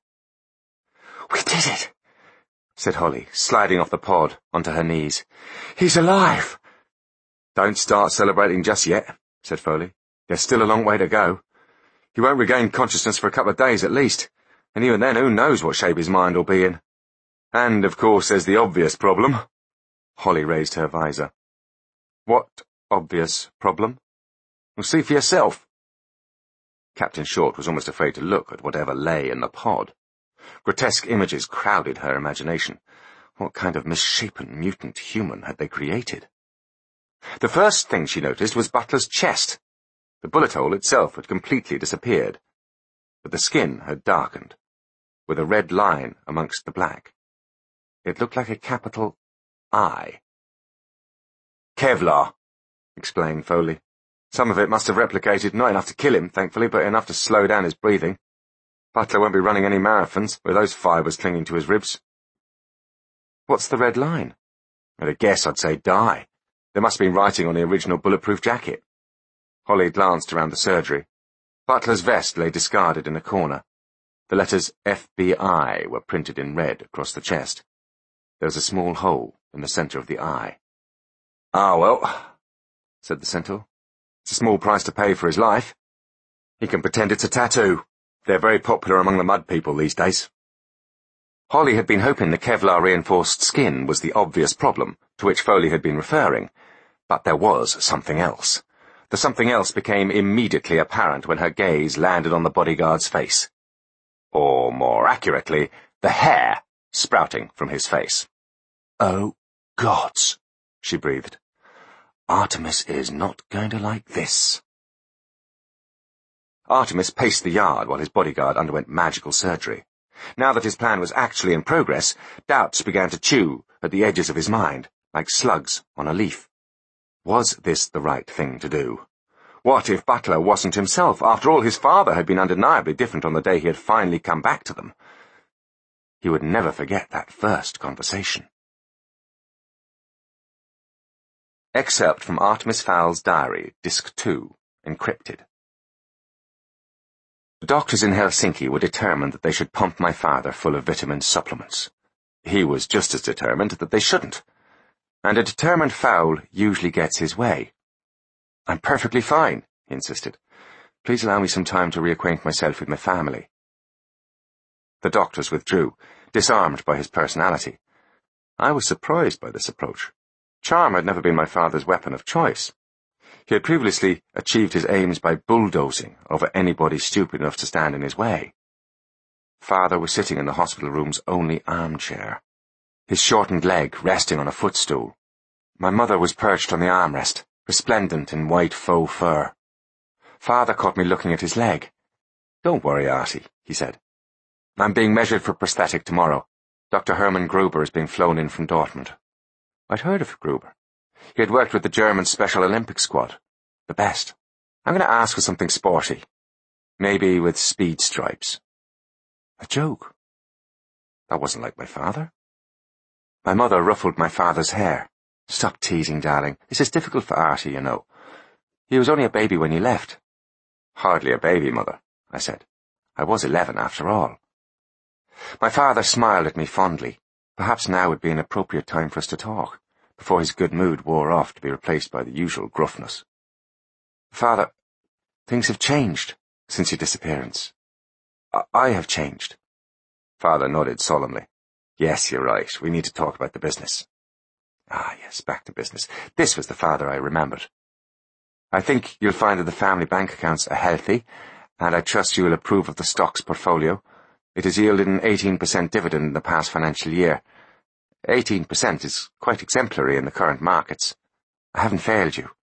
"We did it," said Holly, sliding off the pod onto her knees. "He's alive!" "Don't start celebrating just yet," said Foley. "There's still a long way to go. He won't regain consciousness for a couple of days at least, and even then who knows what shape his mind will be in. And, of course, there's the obvious problem." Holly raised her visor. "What obvious problem?" "Well, see for yourself." Captain Short was almost afraid to look at whatever lay in the pod. Grotesque images crowded her imagination. What kind of misshapen mutant human had they created? The first thing she noticed was Butler's chest. The bullet hole itself had completely disappeared, but the skin had darkened, with a red line amongst the black. It looked like a capital I. "Kevlar," explained Foley. "Some of it must have replicated, not enough to kill him, thankfully, but enough to slow down his breathing. Butler won't be running any marathons with those fibres clinging to his ribs." "What's the red line?" "At a guess, I'd say die. There must have been writing on the original bulletproof jacket." Holly glanced around the surgery. Butler's vest lay discarded in a corner. The letters F B I were printed in red across the chest. There was a small hole in the centre of the eye. "Ah, well," said the Sentinel. "It's a small price to pay for his life. He can pretend it's a tattoo. They're very popular among the mud people these days." Holly had been hoping the Kevlar-reinforced skin was the obvious problem to which Foley had been referring, but there was something else. The something else became immediately apparent when her gaze landed on the bodyguard's face. Or, more accurately, the hair sprouting from his face. "Oh, gods," she breathed. "Artemis is not going to like this." Artemis paced the yard while his bodyguard underwent magical surgery. Now that his plan was actually in progress, doubts began to chew at the edges of his mind, like slugs on a leaf. Was this the right thing to do? What if Butler wasn't himself? After all, his father had been undeniably different on the day he had finally come back to them. He would never forget that first conversation. Excerpt from Artemis Fowl's diary, Disc two, encrypted. The doctors in Helsinki were determined that they should pump my father full of vitamin supplements. He was just as determined that they shouldn't. And a determined fowl usually gets his way. "I'm perfectly fine," he insisted. "Please allow me some time to reacquaint myself with my family." The doctors withdrew, disarmed by his personality. I was surprised by this approach. Charm had never been my father's weapon of choice. He had previously achieved his aims by bulldozing over anybody stupid enough to stand in his way. Father was sitting in the hospital room's only armchair, his shortened leg resting on a footstool. My mother was perched on the armrest, resplendent in white faux fur. Father caught me looking at his leg. "Don't worry, Artie," he said. "I'm being measured for prosthetic tomorrow. Doctor Hermann Gruber is being flown in from Dortmund." I'd heard of Gruber. He had worked with the German Special Olympics squad. The best. I'm going to ask for something sporty. Maybe with speed stripes. A joke. That wasn't like my father. My mother ruffled my father's hair. Stop teasing, darling. This is difficult for Artie, you know. He was only a baby when you left. Hardly a baby, Mother, I said. I was eleven after all. My father smiled at me fondly. Perhaps now would be an appropriate time for us to talk, before his good mood wore off to be replaced by the usual gruffness. Father, things have changed since your disappearance. I, I have changed. Father nodded solemnly. Yes, you're right. We need to talk about the business. Ah, yes, back to business. This was the father I remembered. I think you'll find that the family bank accounts are healthy, and I trust you will approve of the stocks portfolio. It has yielded an eighteen percent dividend in the past financial year. eighteen percent is quite exemplary in the current markets. I haven't failed you.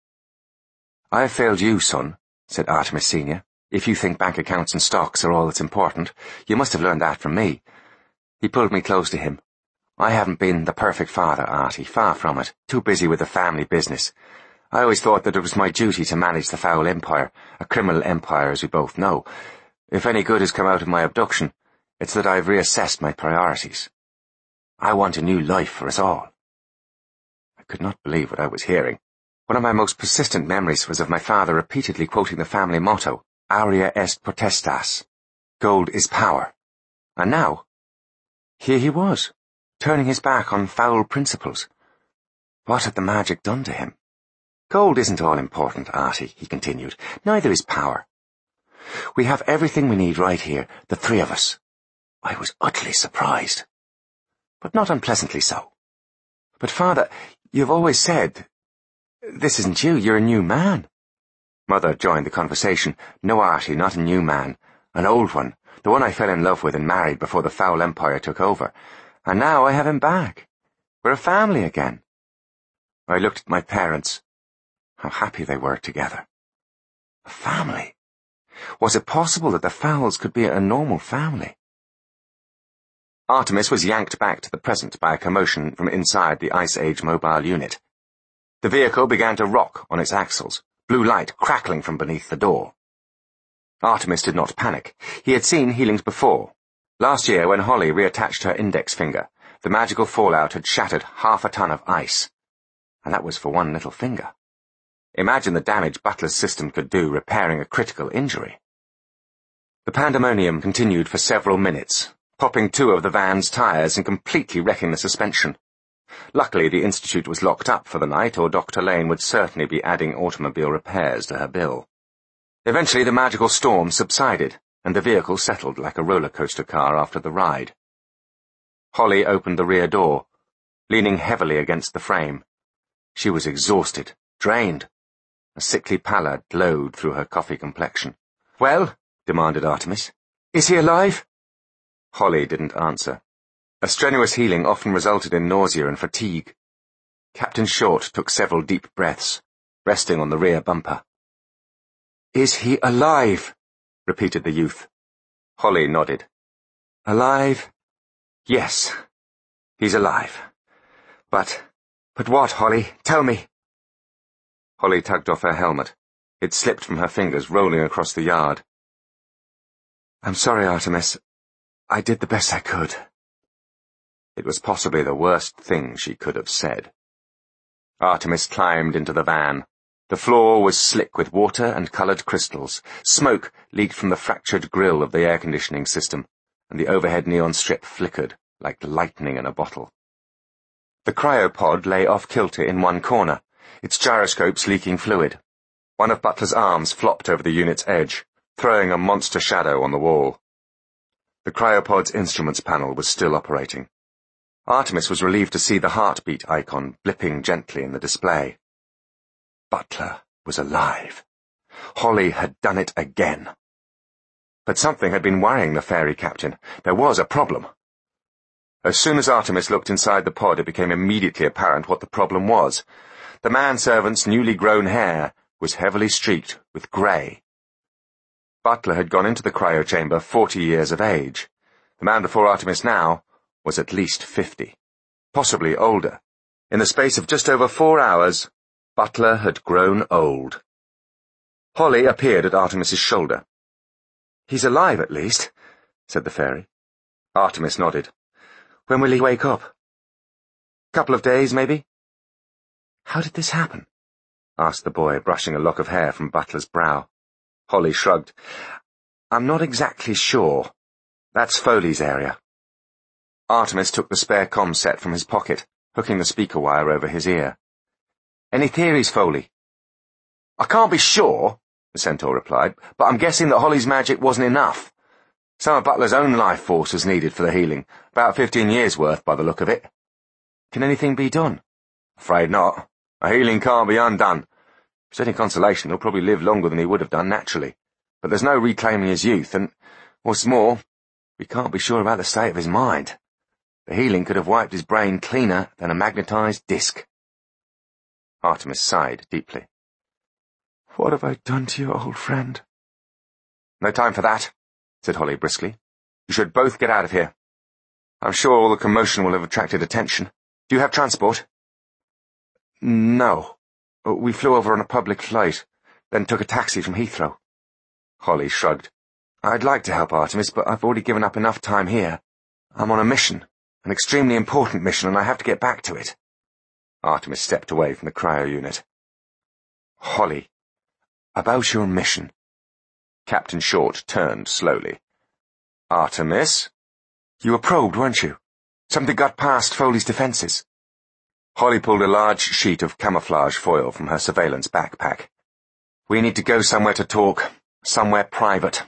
I have failed you, son, said Artemis Senior. If you think bank accounts and stocks are all that's important, you must have learned that from me. He pulled me close to him. I haven't been the perfect father, Artie, far from it, too busy with the family business. I always thought that it was my duty to manage the foul empire, a criminal empire as we both know. If any good has come out of my abduction, it's that I've reassessed my priorities. I want a new life for us all. I could not believe what I was hearing. One of my most persistent memories was of my father repeatedly quoting the family motto, Aurea est potestas. Gold is power. And now, here he was, turning his back on foul principles. What had the magic done to him? Gold isn't all important, Artie, he continued. Neither is power. We have everything we need right here, the three of us. I was utterly surprised, but not unpleasantly so. But, Father, you've always said, this isn't you, you're a new man. Mother joined the conversation. No, Artie, not a new man. An old one, the one I fell in love with and married before the foul empire took over. And now I have him back. We're a family again. I looked at my parents. How happy they were together. A family? Was it possible that the Fowles could be a normal family? Artemis was yanked back to the present by a commotion from inside the Ice Age mobile unit. The vehicle began to rock on its axles, blue light crackling from beneath the door. Artemis did not panic. He had seen healings before. Last year, when Holly reattached her index finger, the magical fallout had shattered half a ton of ice. And that was for one little finger. Imagine the damage Butler's system could do repairing a critical injury. The pandemonium continued for several minutes, popping two of the van's tires and completely wrecking the suspension. Luckily, the Institute was locked up for the night, or Doctor Lane would certainly be adding automobile repairs to her bill. Eventually, the magical storm subsided, and the vehicle settled like a roller coaster car after the ride. Holly opened the rear door, leaning heavily against the frame. She was exhausted, drained. A sickly pallor glowed through her coffee complexion. "Well?" demanded Artemis. "Is he alive?" Holly didn't answer. A strenuous healing often resulted in nausea and fatigue. Captain Short took several deep breaths, resting on the rear bumper. "Is he alive?" repeated the youth. Holly nodded. "Alive? Yes, he's alive. But, but what, Holly? Tell me." Holly tugged off her helmet. It slipped from her fingers, rolling across the yard. "I'm sorry, Artemis. I did the best I could." It was possibly the worst thing she could have said. Artemis climbed into the van. The floor was slick with water and coloured crystals. Smoke leaked from the fractured grille of the air-conditioning system, and the overhead neon strip flickered like lightning in a bottle. The cryopod lay off-kilter in one corner, its gyroscopes leaking fluid. One of Butler's arms flopped over the unit's edge, throwing a monster shadow on the wall. The cryopod's instruments panel was still operating. Artemis was relieved to see the heartbeat icon blipping gently in the display. Butler was alive. Holly had done it again. But something had been worrying the fairy captain. There was a problem. As soon as Artemis looked inside the pod, it became immediately apparent what the problem was. The manservant's newly grown hair was heavily streaked with grey. Butler had gone into the cryochamber forty years of age. The man before Artemis now was at least fifty, possibly older. In the space of just over four hours, Butler had grown old. Holly appeared at Artemis's shoulder. "He's alive, at least," said the fairy. Artemis nodded. When will he wake up? Couple of days, maybe? How did this happen? Asked the boy, brushing a lock of hair from Butler's brow. Holly shrugged. I'm not exactly sure. That's Foley's area. Artemis took the spare comm set from his pocket, hooking the speaker wire over his ear. Any theories, Foley? I can't be sure, the Centaur replied, but I'm guessing that Holly's magic wasn't enough. Some of Butler's own life force was needed for the healing, about fifteen years' worth by the look of it. Can anything be done? Afraid not. A healing can't be undone. If it's any consolation, he'll probably live longer than he would have done naturally. But there's no reclaiming his youth, and, what's more, we can't be sure about the state of his mind. The healing could have wiped his brain cleaner than a magnetized disc. Artemis sighed deeply. What have I done to your old friend? No time for that, said Holly briskly. You should both get out of here. I'm sure all the commotion will have attracted attention. Do you have transport? No. We flew over on a public flight, then took a taxi from Heathrow. Holly shrugged. I'd like to help Artemis, but I've already given up enough time here. I'm on a mission, an extremely important mission, and I have to get back to it. Artemis stepped away from the cryo unit. Holly, about your mission. Captain Short turned slowly. Artemis? You were probed, weren't you? Something got past Foley's defenses. Holly pulled a large sheet of camouflage foil from her surveillance backpack. We need to go somewhere to talk, somewhere private.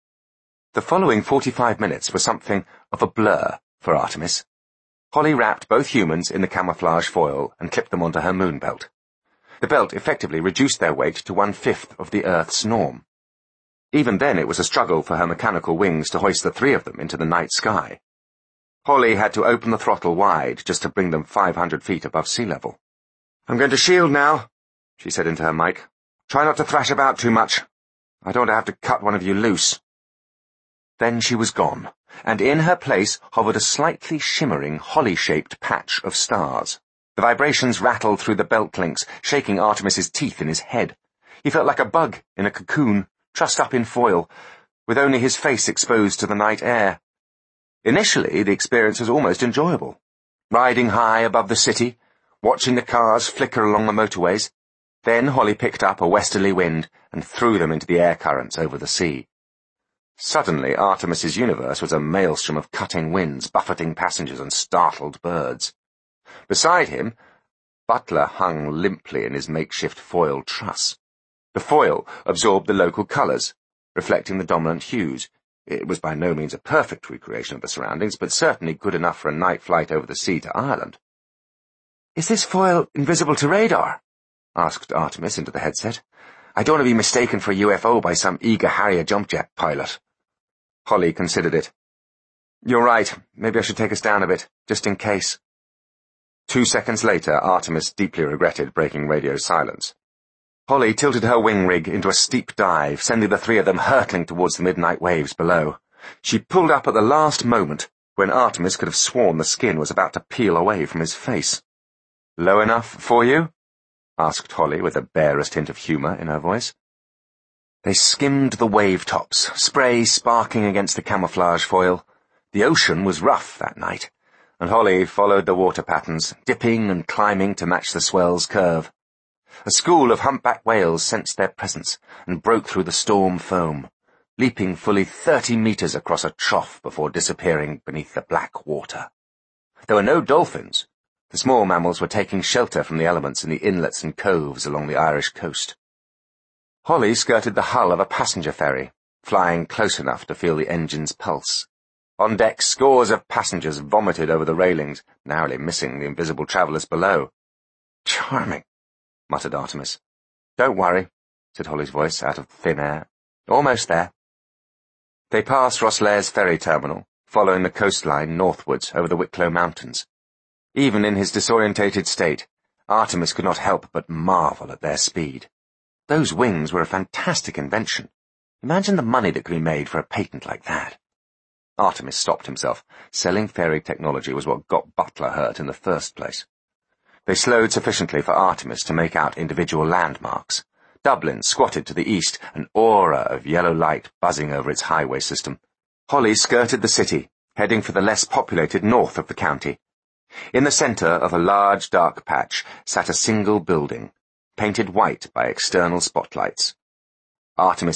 The following forty-five minutes were something of a blur for Artemis. Holly wrapped both humans in the camouflage foil and clipped them onto her moon belt. The belt effectively reduced their weight to one-fifth of the Earth's norm. Even then it was a struggle for her mechanical wings to hoist the three of them into the night sky. Holly had to open the throttle wide just to bring them five hundred feet above sea level. I'm going to shield now, she said into her mic. Try not to thrash about too much. I don't want to have to cut one of you loose. Then she was gone, and in her place hovered a slightly shimmering, holly-shaped patch of stars. The vibrations rattled through the belt links, shaking Artemis's teeth in his head. He felt like a bug in a cocoon, trussed up in foil, with only his face exposed to the night air. Initially, the experience was almost enjoyable. Riding high above the city, watching the cars flicker along the motorways. Then Holly picked up a westerly wind and threw them into the air currents over the sea. Suddenly, Artemis's universe was a maelstrom of cutting winds, buffeting passengers and startled birds. Beside him, Butler hung limply in his makeshift foil truss. The foil absorbed the local colours, reflecting the dominant hues. It was by no means a perfect recreation of the surroundings, but certainly good enough for a night flight over the sea to Ireland. Is this foil invisible to radar? Asked Artemis into the headset. I don't want to be mistaken for a U F O by some eager Harrier jump jet pilot. Holly considered it. You're right. Maybe I should take us down a bit, just in case. Two seconds later, Artemis deeply regretted breaking radio silence. Holly tilted her wing rig into a steep dive, sending the three of them hurtling towards the midnight waves below. She pulled up at the last moment, when Artemis could have sworn the skin was about to peel away from his face. Low enough for you? Asked Holly with the barest hint of humour in her voice. They skimmed the wave tops, spray sparking against the camouflage foil. The ocean was rough that night, and Holly followed the water patterns, dipping and climbing to match the swell's curve. A school of humpback whales sensed their presence and broke through the storm foam, leaping fully thirty metres across a trough before disappearing beneath the black water. There were no dolphins. The small mammals were taking shelter from the elements in the inlets and coves along the Irish coast. Holly skirted the hull of a passenger ferry, flying close enough to feel the engine's pulse. On deck, scores of passengers vomited over the railings, narrowly missing the invisible travellers below. Charming, muttered Artemis. Don't worry, said Holly's voice out of thin air. Almost there. They passed Roslaire's ferry terminal, following the coastline northwards over the Wicklow Mountains. Even in his disorientated state, Artemis could not help but marvel at their speed. Those wings were a fantastic invention. Imagine the money that could be made for a patent like that. Artemis stopped himself. Selling ferry technology was what got Butler hurt in the first place. They slowed sufficiently for Artemis to make out individual landmarks. Dublin squatted to the east, an aura of yellow light buzzing over its highway system. Holly skirted the city, heading for the less populated north of the county. In the center of a large dark patch sat a single building, painted white by external spotlights. Artemis